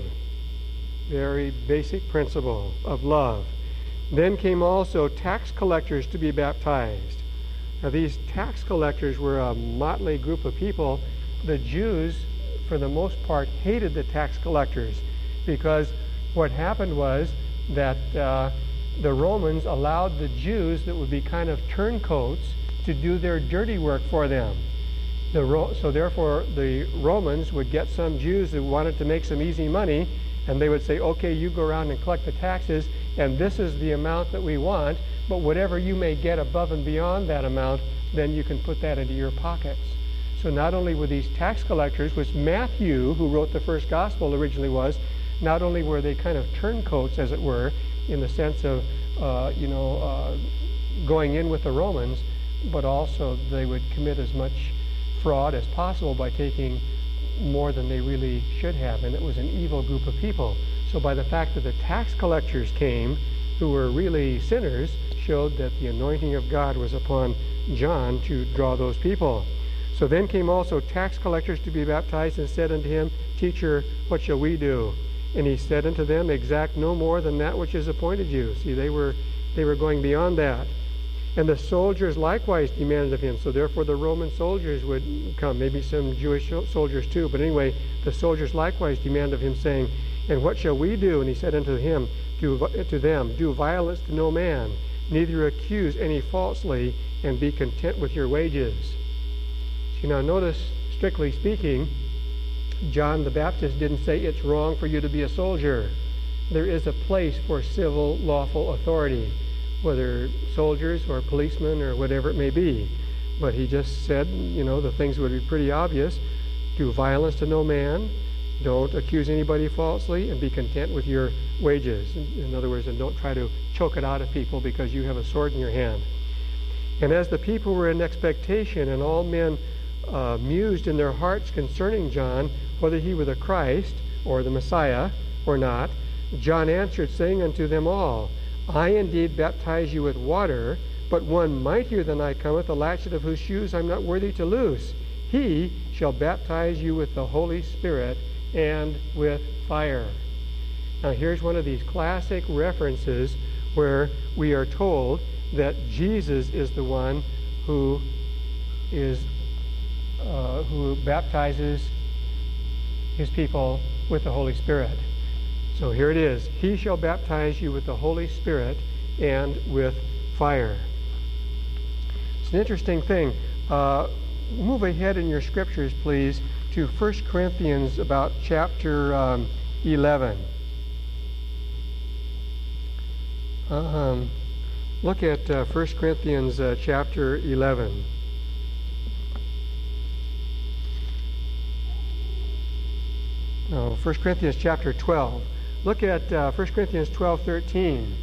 Very basic principle of love. "Then came also tax collectors to be baptized." Now these tax collectors were a motley group of people. The Jews, for the most part, hated the tax collectors because what happened was that uh, the Romans allowed the Jews that would be kind of turncoats to do their dirty work for them. The Ro- so therefore the Romans would get some Jews who wanted to make some easy money, and they would say, "Okay, you go around and collect the taxes, and this is the amount that we want, but whatever you may get above and beyond that amount, then you can put that into your pockets." So not only were these tax collectors, which Matthew, who wrote the first gospel, originally was, not only were they kind of turncoats, as it were, in the sense of, uh, you know, uh, going in with the Romans, but also they would commit as much fraud as possible by taking more than they really should have, and it was an evil group of people. So by the fact that the tax collectors came, who were really sinners, showed that the anointing of God was upon John to draw those people. "So then came also tax collectors to be baptized, and said unto him, Teacher, what shall we do? And he said unto them, Exact no more than that which is appointed you." See, they were they were going beyond that. "And the soldiers likewise demanded of him." So therefore the Roman soldiers would come, maybe some Jewish soldiers too. But anyway, the soldiers likewise demanded of him, saying, "And what shall we do?" And he said unto him, do, to them, "Do violence to no man, neither accuse any falsely, and be content with your wages." See, now notice, strictly speaking, John the Baptist didn't say it's wrong for you to be a soldier. There is a place for civil, lawful authority, whether soldiers or policemen or whatever it may be. But he just said, you know, the things would be pretty obvious. Do violence to no man, don't accuse anybody falsely, and be content with your wages. In other words, and don't try to choke it out of people because you have a sword in your hand. "And as the people were in expectation, and all men uh, mused in their hearts concerning John, whether he were the Christ, or the Messiah, or not, John answered, saying unto them all, I indeed baptize you with water, but one mightier than I cometh, the latchet of whose shoes I am not worthy to loose. He shall baptize you with the Holy Spirit and with fire." Now here's one of these classic references where we are told that Jesus is the one who is uh, who baptizes his people with the Holy Spirit. So here it is. He shall baptize you with the Holy Spirit and with fire. It's an interesting thing. Uh, move ahead in your scriptures, please, to First Corinthians, about chapter um, eleven. Um, look at uh, First Corinthians uh, chapter eleven. No, First Corinthians chapter twelve. Look at uh, First Corinthians twelve thirteen.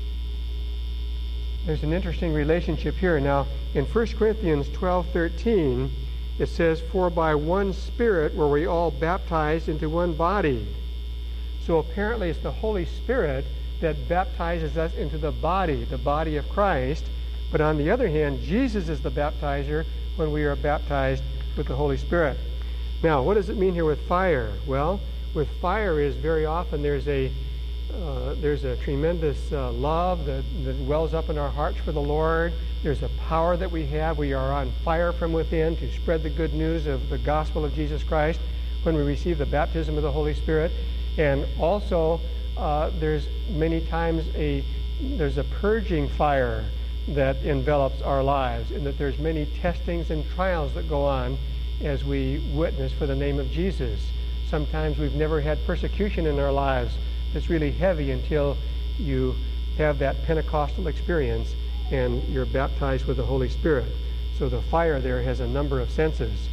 There's an interesting relationship here. Now, in First Corinthians twelve thirteen, it says, "For by one Spirit were we all baptized into one body." So apparently it's the Holy Spirit that baptizes us into the body, the body of Christ. But on the other hand, Jesus is the baptizer when we are baptized with the Holy Spirit. Now, what does it mean here with fire? Well, with fire is very often there's a uh, there's a tremendous uh, love that, that wells up in our hearts for the Lord. There's a power that we have. We are on fire from within to spread the good news of the gospel of Jesus Christ when we receive the baptism of the Holy Spirit. And also, uh, there's many times a there's a purging fire that envelops our lives, and that there's many testings and trials that go on as we witness for the name of Jesus. Sometimes we've never had persecution in our lives that's really heavy until you have that Pentecostal experience and you're baptized with the Holy Spirit. So the fire there has a number of senses.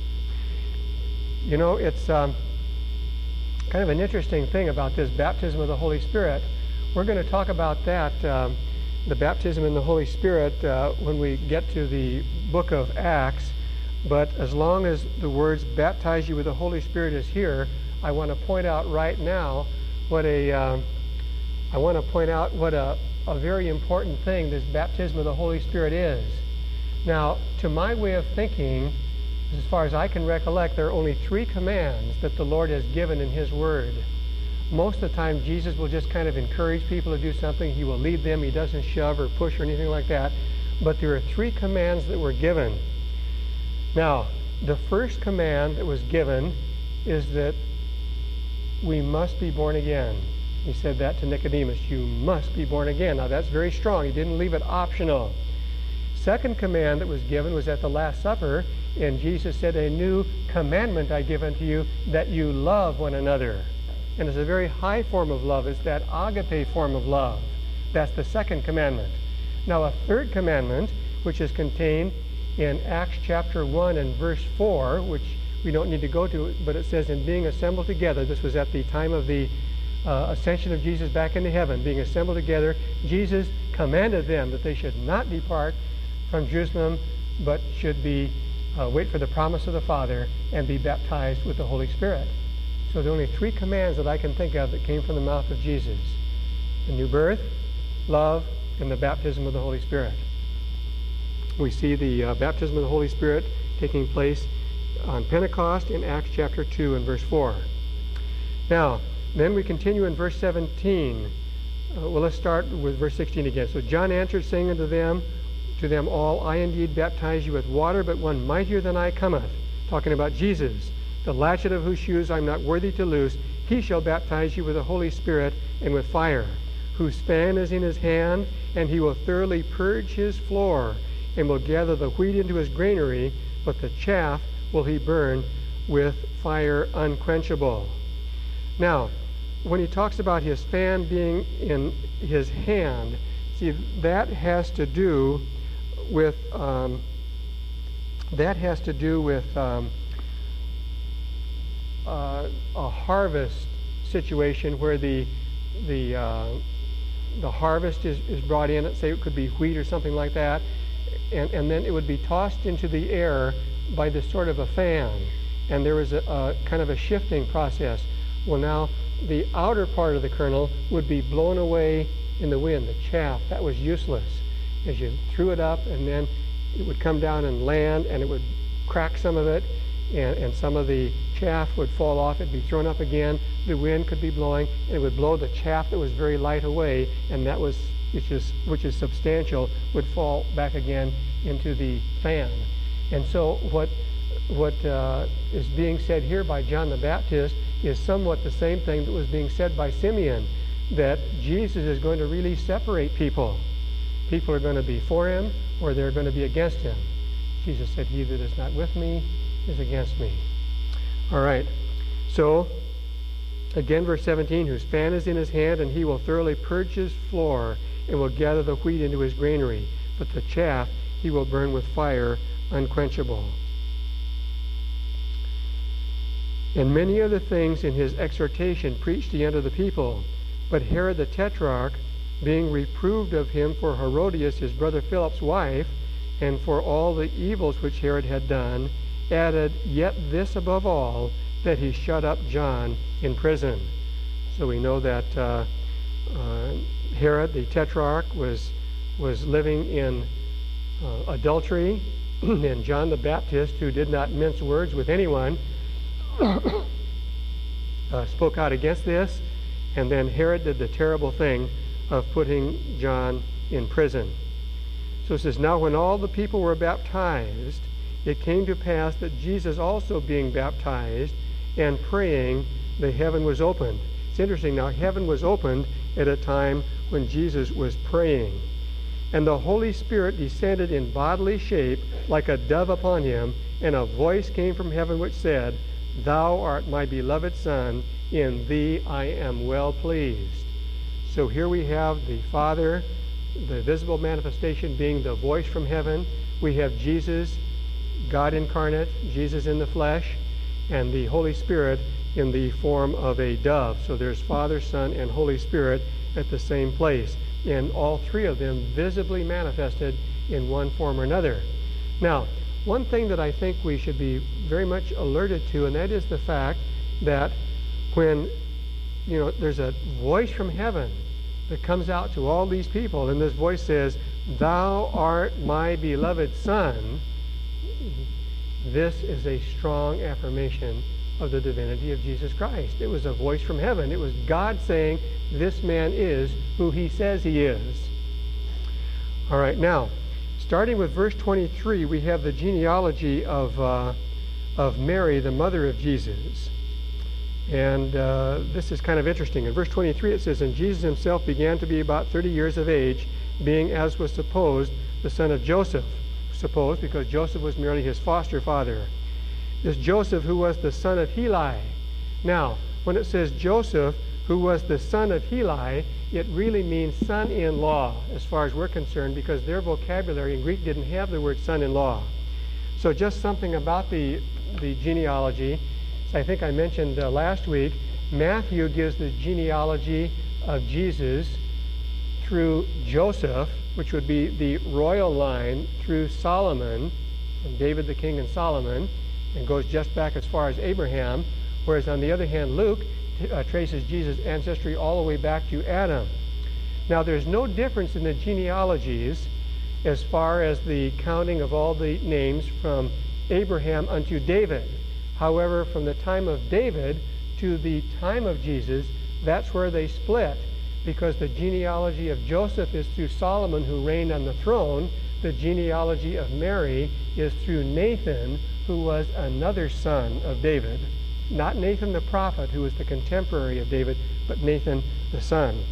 You know, it's um, kind of an interesting thing about this baptism of the Holy Spirit. We're going to talk about that, um, the baptism in the Holy Spirit, uh, when we get to the book of Acts. But as long as the words "baptize you with the Holy Spirit" is here, I want to point out right now what a um, I want to point out what a, a very important thing this baptism of the Holy Spirit is. Now, to my way of thinking, as far as I can recollect, there are only three commands that the Lord has given in His Word. Most of the time, Jesus will just kind of encourage people to do something. He will lead them. He doesn't shove or push or anything like that. But there are three commands that were given. Now, the first command that was given is that we must be born again. He said that to Nicodemus. You must be born again. Now, that's very strong. He didn't leave it optional. Second command that was given was at the Last Supper, and Jesus said, "A new commandment I give unto you, that you love one another." And it's a very high form of love. It's that agape form of love. That's the second commandment. Now, a third commandment, which is contained in Acts chapter one and verse four, which we don't need to go to, but it says, "In being assembled together," this was at the time of the uh, ascension of Jesus back into heaven, being assembled together, Jesus commanded them that they should not depart from Jerusalem, but should be uh, wait for the promise of the Father and be baptized with the Holy Spirit. So there are only three commands that I can think of that came from the mouth of Jesus: the new birth, love, and the baptism of the Holy Spirit. We see the uh, baptism of the Holy Spirit taking place on Pentecost in Acts chapter two and verse four. Now, then we continue in verse seventeen. Uh, well, let's start with verse sixteen again. "So John answered, saying unto them, to them all, I indeed baptize you with water, but one mightier than I cometh," talking about Jesus, "the latchet of whose shoes I am not worthy to loose. He shall baptize you with the Holy Spirit and with fire, whose fan is in his hand, and he will thoroughly purge his floor, and will gather the wheat into his granary, but the chaff will he burn with fire unquenchable." Now, when he talks about his fan being in his hand, see, that has to do with um, that has to do with um, uh, a harvest situation where the the uh, the harvest is, is brought in. Say it could be wheat or something like that, and and then it would be tossed into the air by this sort of a fan, and there was a, a kind of a shifting process. Well, now the outer part of the kernel would be blown away in the wind. The chaff, that was useless. As you threw it up, and then it would come down and land, and it would crack some of it, and, and some of the chaff would fall off. It'd be thrown up again. The wind could be blowing, and it would blow the chaff that was very light away, and that was, which is, which is substantial, would fall back again into the fan. And so what what uh, is being said here by John the Baptist is somewhat the same thing that was being said by Simeon, that Jesus is going to really separate people. People are going to be for him, or they're going to be against him. Jesus said, "He that is not with me is against me." All right. So Again, verse seventeen, whose fan is in his hand, and he will thoroughly purge his floor, and will gather the wheat into his granary, but the chaff he will burn with fire unquenchable. And many other things in his exhortation preached he unto the people. But Herod the Tetrarch, being reproved of him for Herodias his brother Philip's wife, and for all the evils which Herod had done, added yet this above all, that he shut up John in prison. So we know that uh, uh, Herod the Tetrarch was was living in uh, adultery, and John the Baptist, who did not mince words with anyone, uh, spoke out against this, and then Herod did the terrible thing of putting John in prison. So it says, now when all the people were baptized, it came to pass that Jesus also being baptized and praying, the heaven was opened. It's interesting, now heaven was opened at a time when Jesus was praying. And the Holy Spirit descended in bodily shape like a dove upon him, and a voice came from heaven which said, Thou art my beloved Son, in thee I am well pleased. So here we have the Father, the visible manifestation being the voice from heaven. We have Jesus, God incarnate, Jesus in the flesh, and the Holy Spirit in the form of a dove. So there's Father, Son, and Holy Spirit at the same place, and all three of them visibly manifested in one form or another. Now, one thing that I think we should be very much alerted to, and that is the fact that when, you know, there's a voice from heaven that comes out to all these people, and this voice says, Thou art my beloved Son, this is a strong affirmation of the divinity of Jesus Christ. It was a voice from heaven. It was God saying, this man is who he says he is. All right, now, starting with verse twenty-three, we have the genealogy of, uh, of Mary, the mother of Jesus. And uh, this is kind of interesting. In verse twenty-three it says, And Jesus himself began to be about thirty years of age, being, as was supposed, the son of Joseph. Supposed, because Joseph was merely his foster father. This Joseph, who was the son of Heli. Now, when it says Joseph, who was the son of Heli, it really means son-in-law, as far as we're concerned, because their vocabulary in Greek didn't have the word son-in-law. So just something about the, the genealogy. So I think I mentioned uh, last week, Matthew gives the genealogy of Jesus through Joseph, which would be the royal line through Solomon, from David the king and Solomon, and goes just back as far as Abraham, whereas on the other hand, Luke uh, traces Jesus' ancestry all the way back to Adam. Now, there's no difference in the genealogies as far as the counting of all the names from Abraham unto David. However, from the time of David to the time of Jesus, that's where they split, because the genealogy of Joseph is through Solomon, who reigned on the throne. The genealogy of Mary is through Nathan, who was another son of David. Not Nathan the prophet, who was the contemporary of David, but Nathan the son.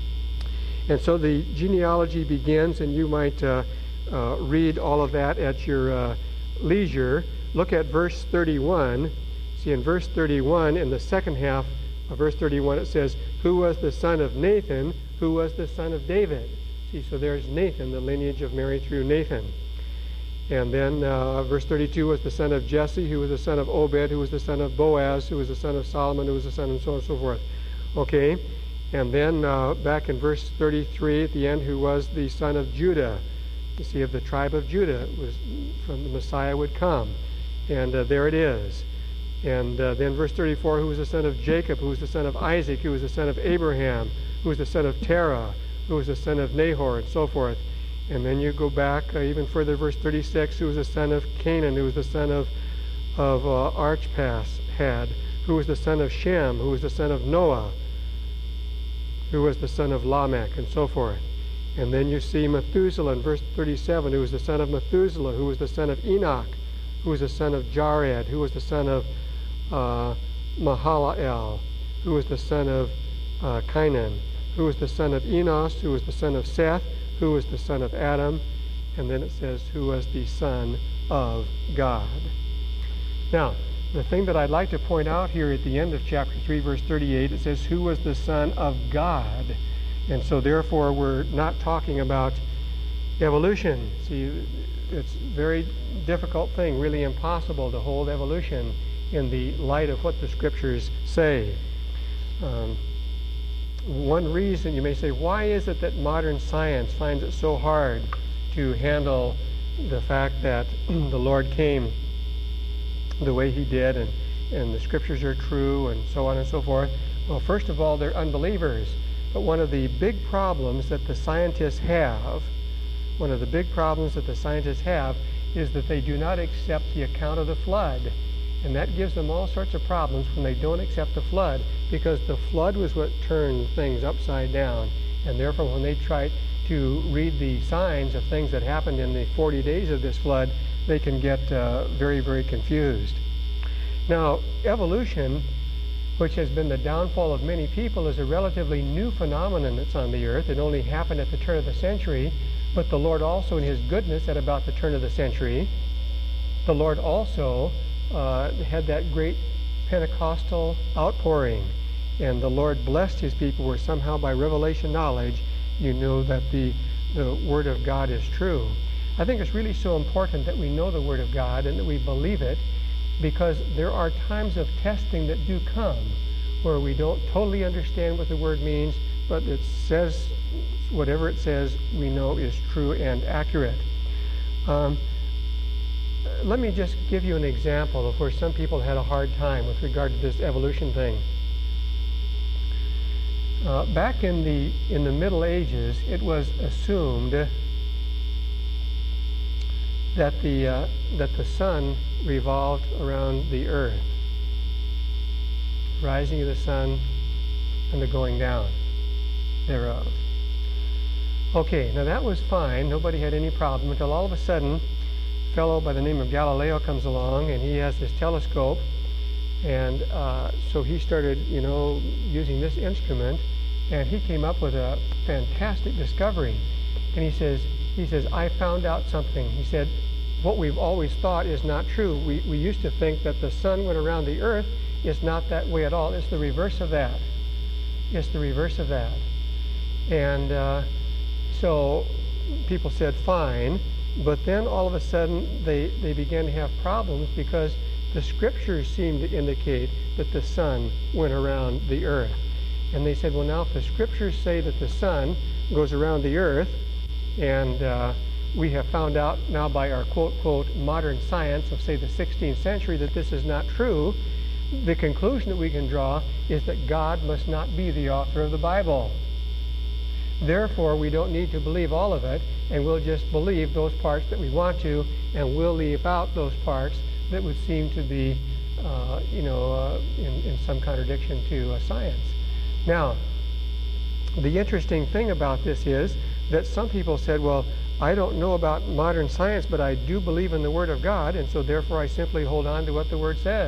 And so the genealogy begins, and you might uh, uh, read all of that at your uh, leisure. Look at verse thirty-one. See, in verse thirty-one, in the second half of verse thirty-one, it says, Who was the son of Nathan, who was the son of David. See, so there's Nathan, the lineage of Mary through Nathan. And then uh, verse thirty-two was the son of Jesse, who was the son of Obed, who was the son of Boaz, who was the son of Solomon, who was the son, and so on and so forth. Okay? And then uh, back in verse thirty-three at the end, who was the son of Judah. You see, of the tribe of Judah, it was from the Messiah would come. And uh, there it is. And uh, then verse thirty-four, who was the son of Jacob, who was the son of Isaac, who was the son of Abraham, who was the son of Terah, who was the son of Nahor, and so forth. And then you go back uh, even further, verse thirty-six, who was the son of Canaan, who was the son of, of uh, Archpad, who was the son of Shem, who was the son of Noah, who was the son of Lamech, and so forth. And then you see Methuselah in verse thirty-seven, who was the son of Methuselah, who was the son of Enoch, who was the son of Jared, who was the son of uh, Mahalalel, who was the son of uh, Cainan, who was the son of Enos, who was the son of Seth, who was the son of Adam, and then it says, who was the son of God. Now, the thing that I'd like to point out here at the end of chapter three, verse thirty-eight, it says, who was the Son of God? And so therefore we're not talking about evolution. See, it's a very difficult thing, really impossible to hold evolution in the light of what the Scriptures say. Um, one reason, you may say, why is it that modern science finds it so hard to handle the fact that the Lord came the way he did, and, and the Scriptures are true, and so on and so forth? Well, first of all, they're unbelievers. But one of the big problems that the scientists have, one of the big problems that the scientists have is that they do not accept the account of the flood. And that gives them all sorts of problems when they don't accept the flood, because the flood was what turned things upside down. And therefore, when they try to read the signs of things that happened in the forty days of this flood, they can get uh, very, very confused. Now, evolution, which has been the downfall of many people, is a relatively new phenomenon that's on the earth. It only happened at the turn of the century, but the Lord also, in his goodness, at about the turn of the century, the Lord also uh, had that great Pentecostal outpouring, and the Lord blessed his people where somehow by revelation knowledge you know that the, the Word of God is true. I think it's really so important that we know the Word of God and that we believe it, because there are times of testing that do come where we don't totally understand what the Word means, but it says, whatever it says, we know is true and accurate. Um, let me just give you an example of where some people had a hard time with regard to this evolution thing. Uh, back in the in the Middle Ages, it was assumed that the uh, that the sun revolved around the earth, rising of the sun and the going down thereof. Okay, now that was fine. Nobody had any problem until all of a sudden a fellow by the name of Galileo comes along, and he has this telescope, and uh, so he started, you know, using this instrument, and he came up with a fantastic discovery. And he says, he says, I found out something. He said, what we've always thought is not true. We, we used to think that the sun went around the earth. It's not that way at all. It's the reverse of that. It's the reverse of that. And uh, so people said, fine. But then all of a sudden they, they began to have problems, because the Scriptures seemed to indicate that the sun went around the earth. And they said, well, now if the Scriptures say that the sun goes around the earth, and uh, we have found out now by our quote, quote, modern science of, say, the sixteenth century that this is not true, the conclusion that we can draw is that God must not be the author of the Bible. Therefore, we don't need to believe all of it, and we'll just believe those parts that we want to, and we'll leave out those parts that would seem to be, uh, you know, uh, in, in some contradiction to uh, science. Now, the interesting thing about this is that some people said, well, I don't know about modern science, but I do believe in the Word of God, and so therefore I simply hold on to what the Word says.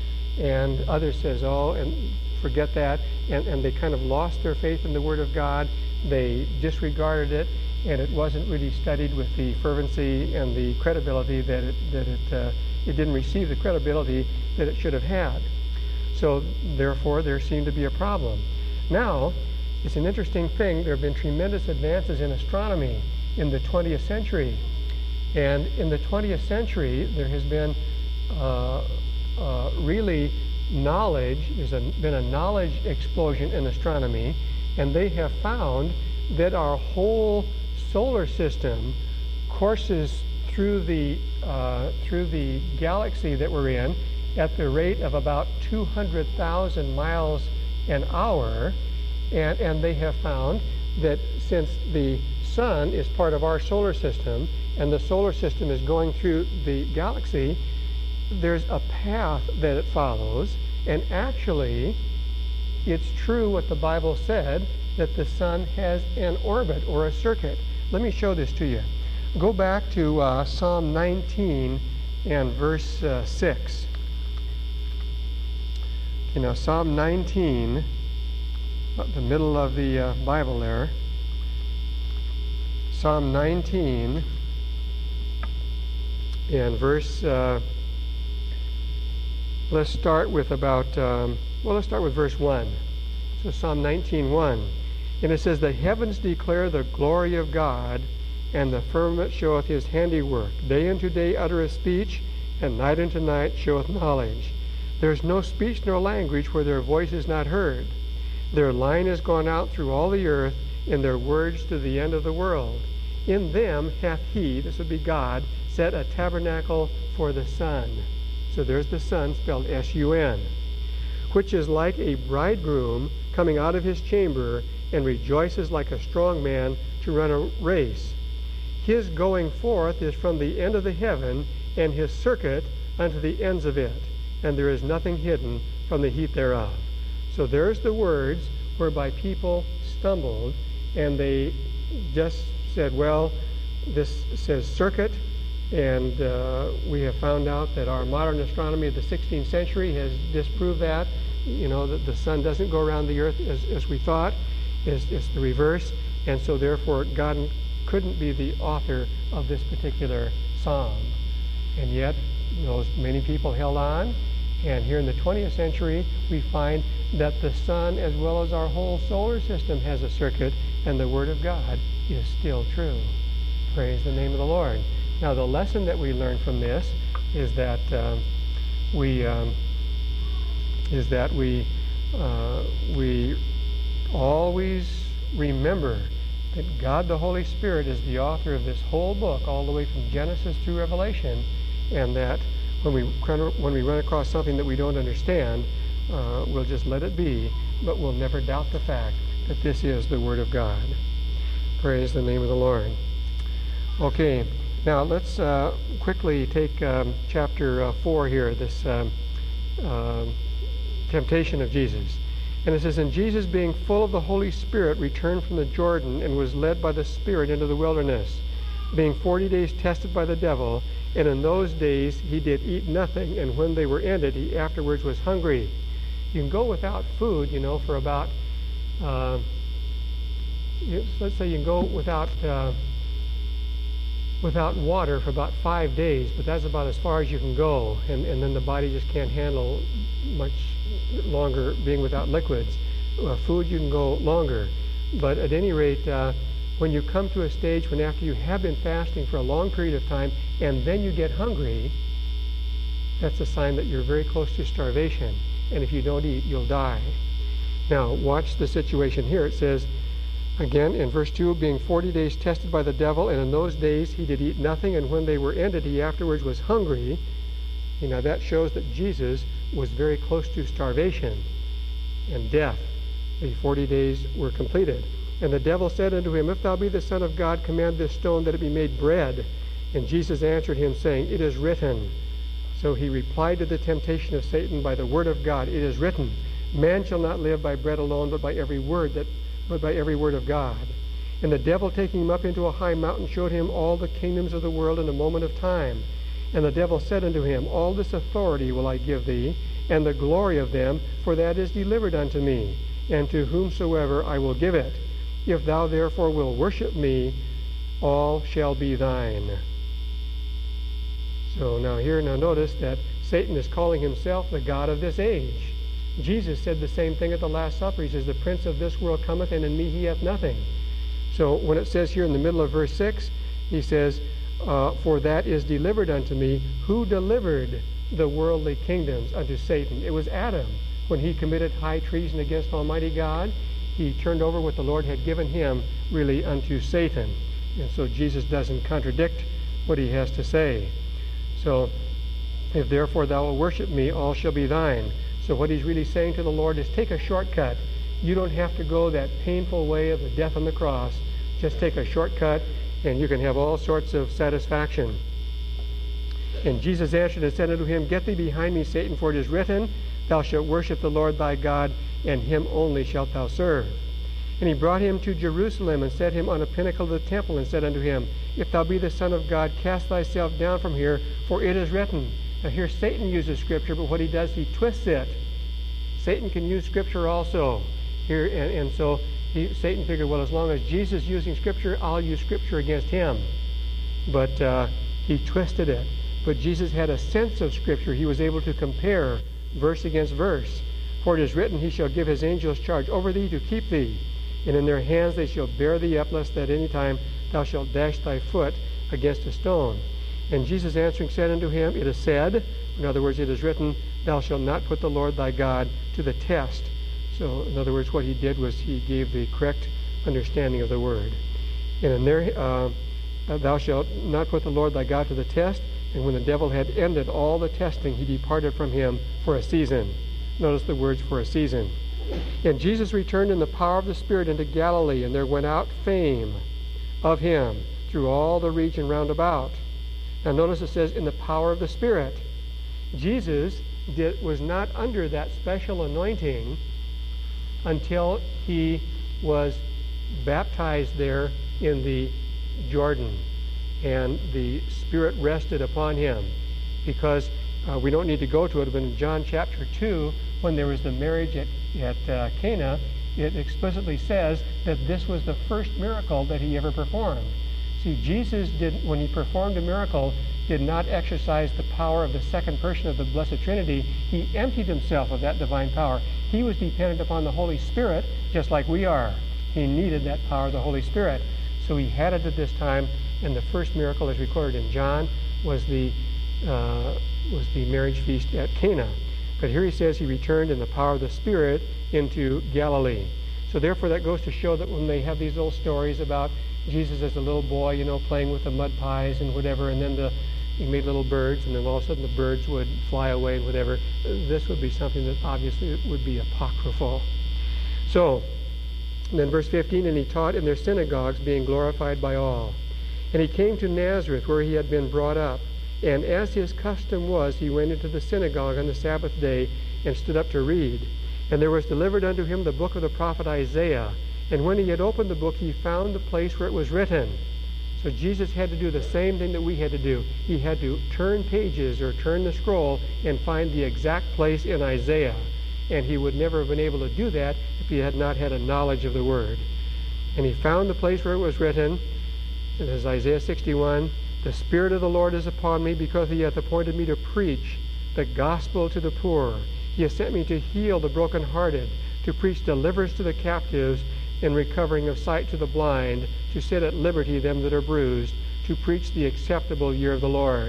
And others says, oh, and forget that, and, and they kind of lost their faith in the Word of God. They disregarded it, and it wasn't really studied with the fervency and the credibility that it, that it, uh, it didn't receive the credibility that it should have had. So therefore there seemed to be a problem. Now, it's an interesting thing. There have been tremendous advances in astronomy in the twentieth century. And in the twentieth century, there has been uh, uh, really knowledge, there's a, been a knowledge explosion in astronomy, and they have found that our whole solar system courses through the, uh, through the galaxy that we're in at the rate of about two hundred thousand miles an hour, and, and they have found that since the sun is part of our solar system and the solar system is going through the galaxy, there's a path that it follows, and actually it's true what the Bible said, that the sun has an orbit or a circuit. Let me show this to you. Go back to uh, Psalm nineteen and verse uh, six. You know, Psalm nineteen, the middle of the uh, Bible there. Psalm nineteen and verse uh, let's start with about, um, well, let's start with verse one. So Psalm nineteen one. And it says, the heavens declare the glory of God, and the firmament showeth his handiwork. Day unto day uttereth speech, and night unto night showeth knowledge. There is no speech nor language where their voice is not heard. Their line is gone out through all the earth, and their words to the end of the world. In them hath he, this would be God, set a tabernacle for the sun. So there's the sun spelled S U N. Which is like a bridegroom coming out of his chamber, and rejoices like a strong man to run a race. His going forth is from the end of the heaven, and his circuit unto the ends of it, and there is nothing hidden from the heat thereof. So there's the words whereby people stumbled, and they just said, well, this says circuit, and uh, we have found out that our modern astronomy of the sixteenth century has disproved that. You know, that the sun doesn't go around the earth as, as we thought. It's, it's the reverse, and so therefore God couldn't be the author of this particular psalm. And yet, those many people held on, and here in the twentieth century, we find that the sun, as well as our whole solar system, has a circuit, and the Word of God is still true. Praise the name of the Lord. Now, the lesson that we learn from this is that uh, we um, is that we uh, we always remember that God the Holy Spirit is the author of this whole book, all the way from Genesis through Revelation, and that when we when we run across something that we don't understand, uh, we'll just let it be, but we'll never doubt the fact that this is the Word of God. Praise the name of the Lord. Okay, now let's uh, quickly take um, chapter uh, four here, this um, uh, temptation of Jesus. And it says, and Jesus, being full of the Holy Spirit, returned from the Jordan, and was led by the Spirit into the wilderness, being forty days tested by the devil. And in those days he did eat nothing, and when they were ended, he afterwards was hungry. You can go without food, you know, for about, uh, you, let's say you can go without uh, without water for about five days, but that's about as far as you can go, and, and then the body just can't handle much longer being without liquids. Uh, food, you can go longer, but at any rate, uh, when you come to a stage when after you have been fasting for a long period of time and then you get hungry, that's a sign that you're very close to starvation, and if you don't eat, you'll die. Now, watch the situation here. It says, again, in verse two, being forty days tested by the devil, and in those days he did eat nothing, and when they were ended, he afterwards was hungry. You know, that shows that Jesus was very close to starvation and death. The forty days were completed. And the devil said unto him, if thou be the Son of God, command this stone that it be made bread. And Jesus answered him, saying, it is written. So he replied to the temptation of Satan by the word of God. It is written, man shall not live by bread alone, but by every word that but by every word of God. And the devil, taking him up into a high mountain, showed him all the kingdoms of the world in a moment of time. And the devil said unto him, all this authority will I give thee, and the glory of them, for that is delivered unto me, and to whomsoever I will give it. If thou therefore wilt worship me, all shall be thine. So now here, now notice that Satan is calling himself the God of this age. Jesus said the same thing at the Last Supper. He says, the prince of this world cometh, and in me he hath nothing. So when it says here in the middle of verse six, he says, uh, for that is delivered unto me. Who delivered the worldly kingdoms unto Satan? It was Adam. When he committed high treason against Almighty God, he turned over what the Lord had given him really unto Satan. And so Jesus doesn't contradict what he has to say. So, if therefore thou wilt worship me, all shall be thine. So what he's really saying to the Lord is, take a shortcut. You don't have to go that painful way of the death on the cross. Just take a shortcut, and you can have all sorts of satisfaction. And Jesus answered and said unto him, get thee behind me, Satan, for it is written, thou shalt worship the Lord thy God, and him only shalt thou serve. And he brought him to Jerusalem, and set him on a pinnacle of the temple, and said unto him, if thou be the Son of God, cast thyself down from here, for it is written. Now here Satan uses Scripture, but what he does, he twists it. Satan can use Scripture also. Here, and, and so he, Satan figured, well, as long as Jesus is using Scripture, I'll use Scripture against him. But uh, he twisted it. But Jesus had a sense of Scripture. He was able to compare verse against verse. For it is written, he shall give his angels charge over thee to keep thee, and in their hands they shall bear thee up, lest at any time thou shalt dash thy foot against a stone. And Jesus answering said unto him, it is said, in other words, it is written, thou shalt not put the Lord thy God to the test. So, in other words, what he did was he gave the correct understanding of the word. And in there, uh, thou shalt not put the Lord thy God to the test. And when the devil had ended all the testing, he departed from him for a season. Notice the words, for a season. And Jesus returned in the power of the Spirit into Galilee, and there went out fame of him through all the region round about. Now notice it says, in the power of the Spirit. Jesus did, was not under that special anointing until he was baptized there in the Jordan, and the Spirit rested upon him. Because uh, we don't need to go to it, but in John chapter two, when there was the marriage at, at uh, Cana, it explicitly says that this was the first miracle that he ever performed. See, Jesus did, when he performed a miracle, did not exercise the power of the second person of the Blessed Trinity. He emptied himself of that divine power. He was dependent upon the Holy Spirit, just like we are. He needed that power of the Holy Spirit. So he had it at this time, and the first miracle, as recorded in John, was the uh, was the marriage feast at Cana. But here he says he returned in the power of the Spirit into Galilee. So therefore that goes to show that when they have these little stories about Jesus as a little boy, you know, playing with the mud pies and whatever, and then the he made little birds, and then all of a sudden the birds would fly away and whatever, this would be something that obviously would be apocryphal. So, and then verse fifteen, and he taught in their synagogues, being glorified by all. And he came to Nazareth, where he had been brought up. And as his custom was, he went into the synagogue on the Sabbath day, and stood up to read. And there was delivered unto him the book of the prophet Isaiah. And when he had opened the book, he found the place where it was written. So Jesus had to do the same thing that we had to do. He had to turn pages, or turn the scroll, and find the exact place in Isaiah. And he would never have been able to do that if he had not had a knowledge of the word. And he found the place where it was written, it is Isaiah sixty-one, the Spirit of the Lord is upon me, because he hath appointed me to preach the gospel to the poor. He has sent me to heal the brokenhearted, to preach deliverance to the captives, and recovering of sight to the blind, to set at liberty them that are bruised, to preach the acceptable year of the Lord.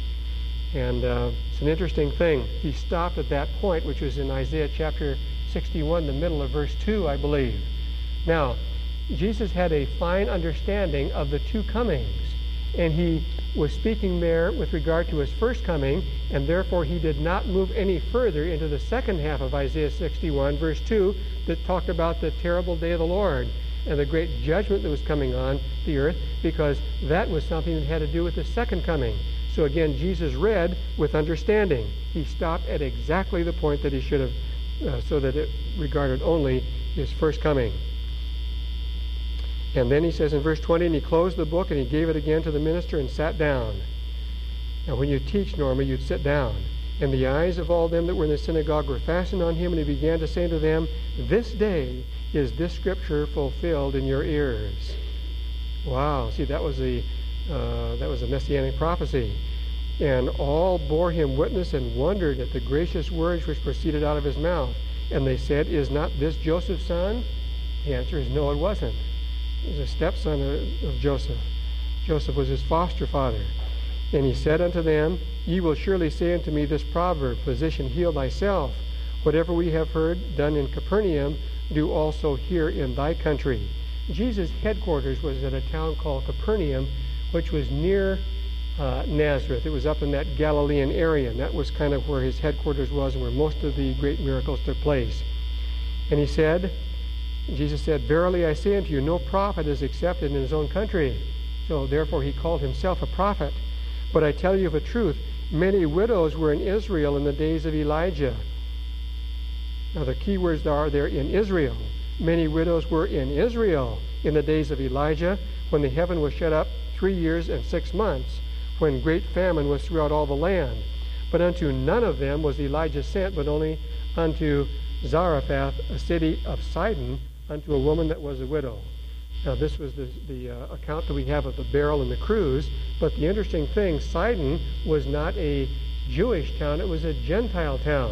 And uh, it's an interesting thing. He stopped at that point, which was in Isaiah chapter sixty-one, the middle of verse two, I believe. Now, Jesus had a fine understanding of the two comings, and he was speaking there with regard to his first coming, and therefore he did not move any further into the second half of Isaiah sixty-one, verse two, that talked about the terrible day of the Lord and the great judgment that was coming on the earth, because that was something that had to do with the second coming. So again, Jesus read with understanding. He stopped at exactly the point that he should have, uh, so that it regarded only his first coming. And then he says in verse twenty, and he closed the book, and he gave it again to the minister and sat down. Now when you teach, Norma, you'd sit down. And the eyes of all them that were in the synagogue were fastened on him, and he began to say to them, this day is this scripture fulfilled in your ears. Wow, see, that was the uh, that was a messianic prophecy. And all bore him witness and wondered at the gracious words which proceeded out of his mouth. And they said, is not this Joseph's son? The answer is no, it wasn't. He was a stepson of, of Joseph. Joseph was his foster father. And he said unto them, ye will surely say unto me this proverb, physician, heal thyself. Whatever we have heard done in Capernaum, do also here in thy country. Jesus' headquarters was at a town called Capernaum, which was near uh, Nazareth. It was up in that Galilean area, and that was kind of where his headquarters was and where most of the great miracles took place. And he said, Jesus said, verily I say unto you, no prophet is accepted in his own country. So therefore he called himself a prophet. But I tell you of a truth, many widows were in Israel in the days of Elijah. Now the key words are there, in Israel. Many widows were in Israel in the days of Elijah, when the heaven was shut up three years and six months, when great famine was throughout all the land. But unto none of them was Elijah sent, but only unto Zarephath, a city of Sidon, unto a woman that was a widow. Now this was the, the uh, account that we have of the barrel and the cruse, but the interesting thing, Sidon was not a Jewish town, it was a Gentile town.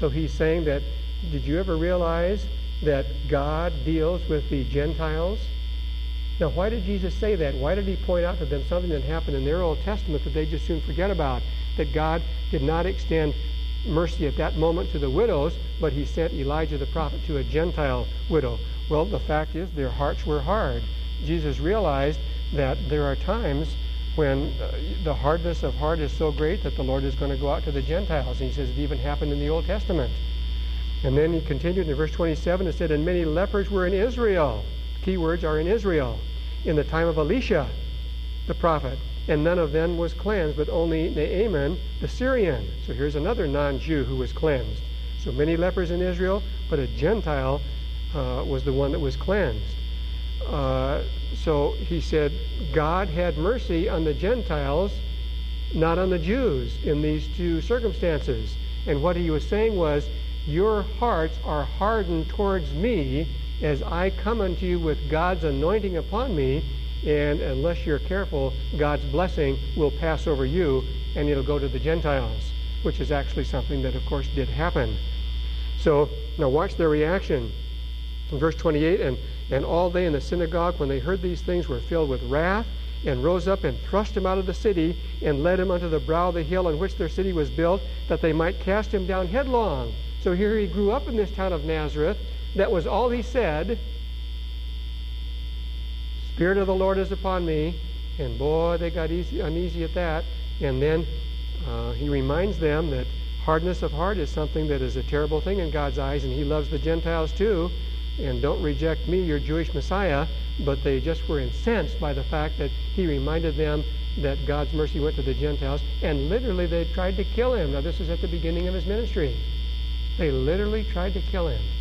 So he's saying that, did you ever realize that God deals with the Gentiles? Now, why did Jesus say that? Why did he point out to them something that happened in their Old Testament that they just soon forget about? That God did not extend mercy at that moment to the widows, but he sent Elijah the prophet to a Gentile widow. Well, the fact is their hearts were hard. Jesus realized that there are times when uh, the hardness of heart is so great that the Lord is going to go out to the Gentiles. And he says it even happened in the Old Testament. And then he continued in verse twenty-seven and said, and many lepers were in Israel. Key words are in Israel. In the time of Elisha, the prophet. And none of them was cleansed, but only Naaman, the Syrian. So here's another non-Jew who was cleansed. So many lepers in Israel, but a Gentile uh, was the one that was cleansed. Uh, so he said, God had mercy on the Gentiles, not on the Jews in these two circumstances. And what he was saying was, your hearts are hardened towards me as I come unto you with God's anointing upon me, and unless you're careful, God's blessing will pass over you, and it'll go to the Gentiles, which is actually something that, of course, did happen. So, now watch their reaction. In verse twenty-eight, and, and all they in the synagogue, when they heard these things, were filled with wrath, and rose up and thrust him out of the city, and led him unto the brow of the hill on which their city was built, that they might cast him down headlong. So here he grew up in this town of Nazareth. That was all he said. Spirit of the Lord is upon me. And boy, they got easy, uneasy at that. And then uh, he reminds them that hardness of heart is something that is a terrible thing in God's eyes, and he loves the Gentiles too. And don't reject me, your Jewish Messiah. But they just were incensed by the fact that he reminded them that God's mercy went to the Gentiles. And literally they tried to kill him. Now this is at the beginning of his ministry. They literally tried to kill him.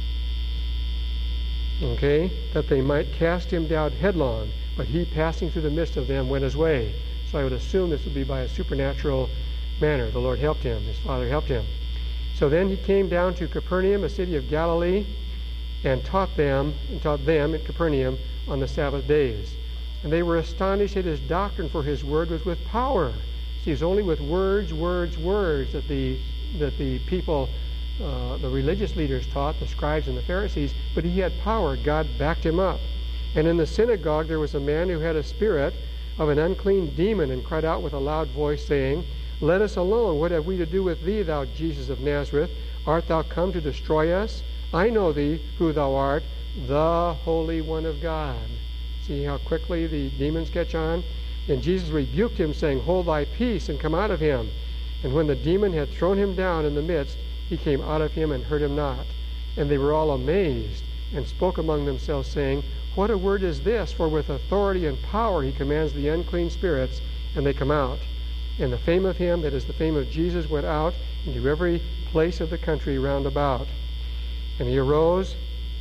Okay, that they might cast him down headlong, but he, passing through the midst of them, went his way. So I would assume this would be by a supernatural manner. The Lord helped him. His Father helped him. So then he came down to Capernaum, a city of Galilee, and taught them, and taught them at Capernaum on the Sabbath days. And they were astonished at his doctrine, for his word was with power. See, it's only with words, words, words that the that the people Uh, the religious leaders taught, the scribes and the Pharisees, but he had power. God backed him up. And in the synagogue there was a man who had a spirit of an unclean demon, and cried out with a loud voice, saying, let us alone, what have we to do with thee, thou Jesus of Nazareth? Art thou come to destroy us? I know thee, who thou art, the Holy One of God. See how quickly the demons catch on? And Jesus rebuked him, saying, hold thy peace, and come out of him. And when the demon had thrown him down in the midst, he came out of him and hurt him not. And they were all amazed, and spoke among themselves, saying, what a word is this? For with authority and power he commands the unclean spirits, and they come out. And the fame of him, that is the fame of Jesus, went out into every place of the country round about. And he arose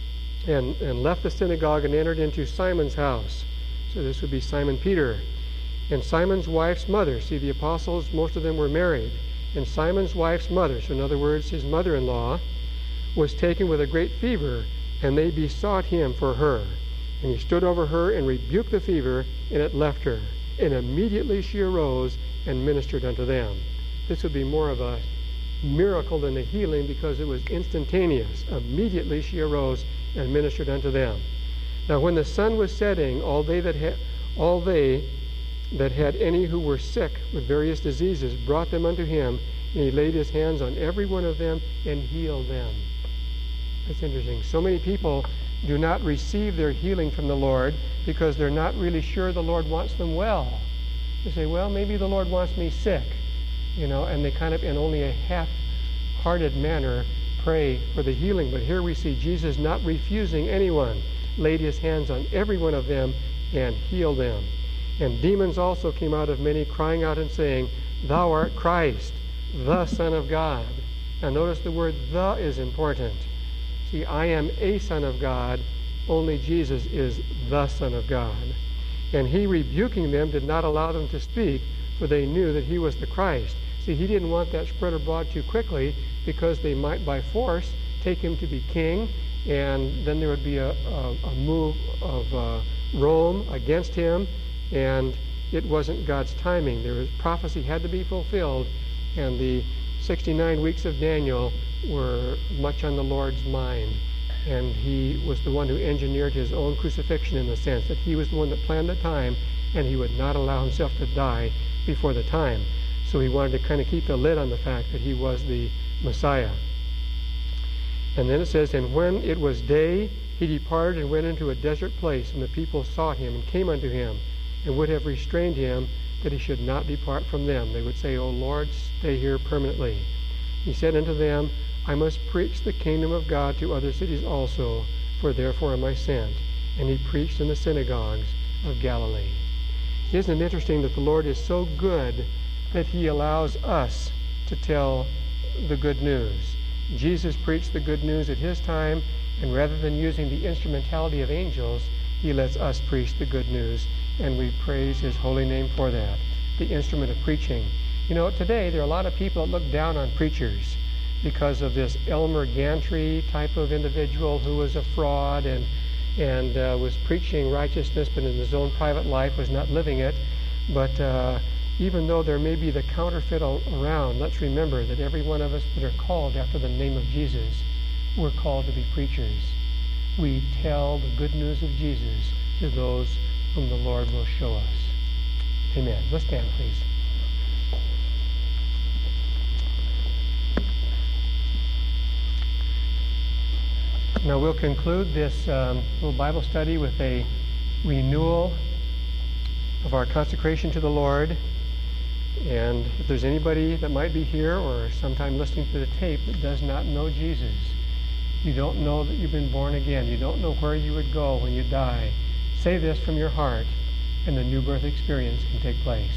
and, and left the synagogue, and entered into Simon's house. So this would be Simon Peter. And Simon's wife's mother, see, the apostles, most of them were married. And Simon's wife's mother, so in other words, his mother-in-law, was taken with a great fever, and they besought him for her. And he stood over her and rebuked the fever, and it left her. And immediately she arose and ministered unto them. This would be more of a miracle than a healing, because it was instantaneous. Immediately she arose and ministered unto them. Now when the sun was setting, all they that had all they that had any who were sick with various diseases brought them unto him, and he laid his hands on every one of them and healed them. That's interesting. So many people do not receive their healing from the Lord because they're not really sure the Lord wants them well. They say, well, maybe the Lord wants me sick, you know, and they kind of in only a half-hearted manner pray for the healing. But here we see Jesus not refusing anyone, laid his hands on every one of them and healed them. And demons also came out of many, crying out and saying, thou art Christ, the Son of God. Now notice the word the is important. See, I am a Son of God, only Jesus is the Son of God. And he, rebuking them, did not allow them to speak, for they knew that he was the Christ. See, he didn't want that spread abroad too quickly, because they might by force take him to be king, and then there would be a, a, a move of uh, Rome against him, and it wasn't God's timing. There was prophecy had to be fulfilled, and the sixty-nine weeks of Daniel were much on the Lord's mind. And he was the one who engineered his own crucifixion, in the sense that he was the one that planned the time, and he would not allow himself to die before the time. So he wanted to kind of keep the lid on the fact that he was the Messiah. And then it says, and when it was day, he departed and went into a desert place, and the people sought him and came unto him, and would have restrained him, that he should not depart from them. They would say, O Lord, stay here permanently. He said unto them, I must preach the kingdom of God to other cities also, for therefore am I sent. And he preached in the synagogues of Galilee. Isn't it interesting that the Lord is so good that he allows us to tell the good news? Jesus preached the good news at his time, and rather than using the instrumentality of angels, he lets us preach the good news, and we praise his holy name for that, the instrument of preaching. You know, today there are a lot of people that look down on preachers because of this Elmer Gantry type of individual who was a fraud and and uh, was preaching righteousness, but in his own private life was not living it. But uh, even though there may be the counterfeit around, let's remember that every one of us that are called after the name of Jesus, we're called to be preachers. We tell the good news of Jesus to those whom the Lord will show us. Amen. Let's stand, please. Now we'll conclude this um, little Bible study with a renewal of our consecration to the Lord. And if there's anybody that might be here or sometime listening to the tape that does not know Jesus, you don't know that you've been born again, you don't know where you would go when you die, say this from your heart, and the new birth experience can take place.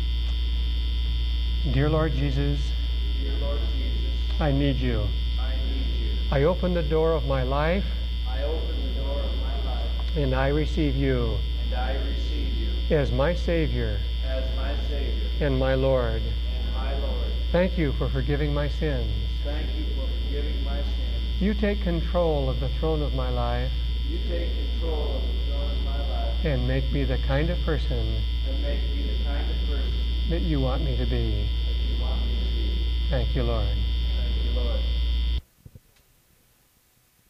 Dear Lord Jesus, Dear Lord Jesus, I need you. I need you. I open the door of my life, I open the door of my life, and I receive you and I receive you as my Savior as my Savior and my Lord. and my Lord. Thank you for forgiving my sins. Thank you for forgiving my sins. You take control of the throne of my life You take control of the throne of my life and make me the kind of person and make me the kind of person that you want me to be. that you want me to be. Thank you, Lord. Thank you, Lord.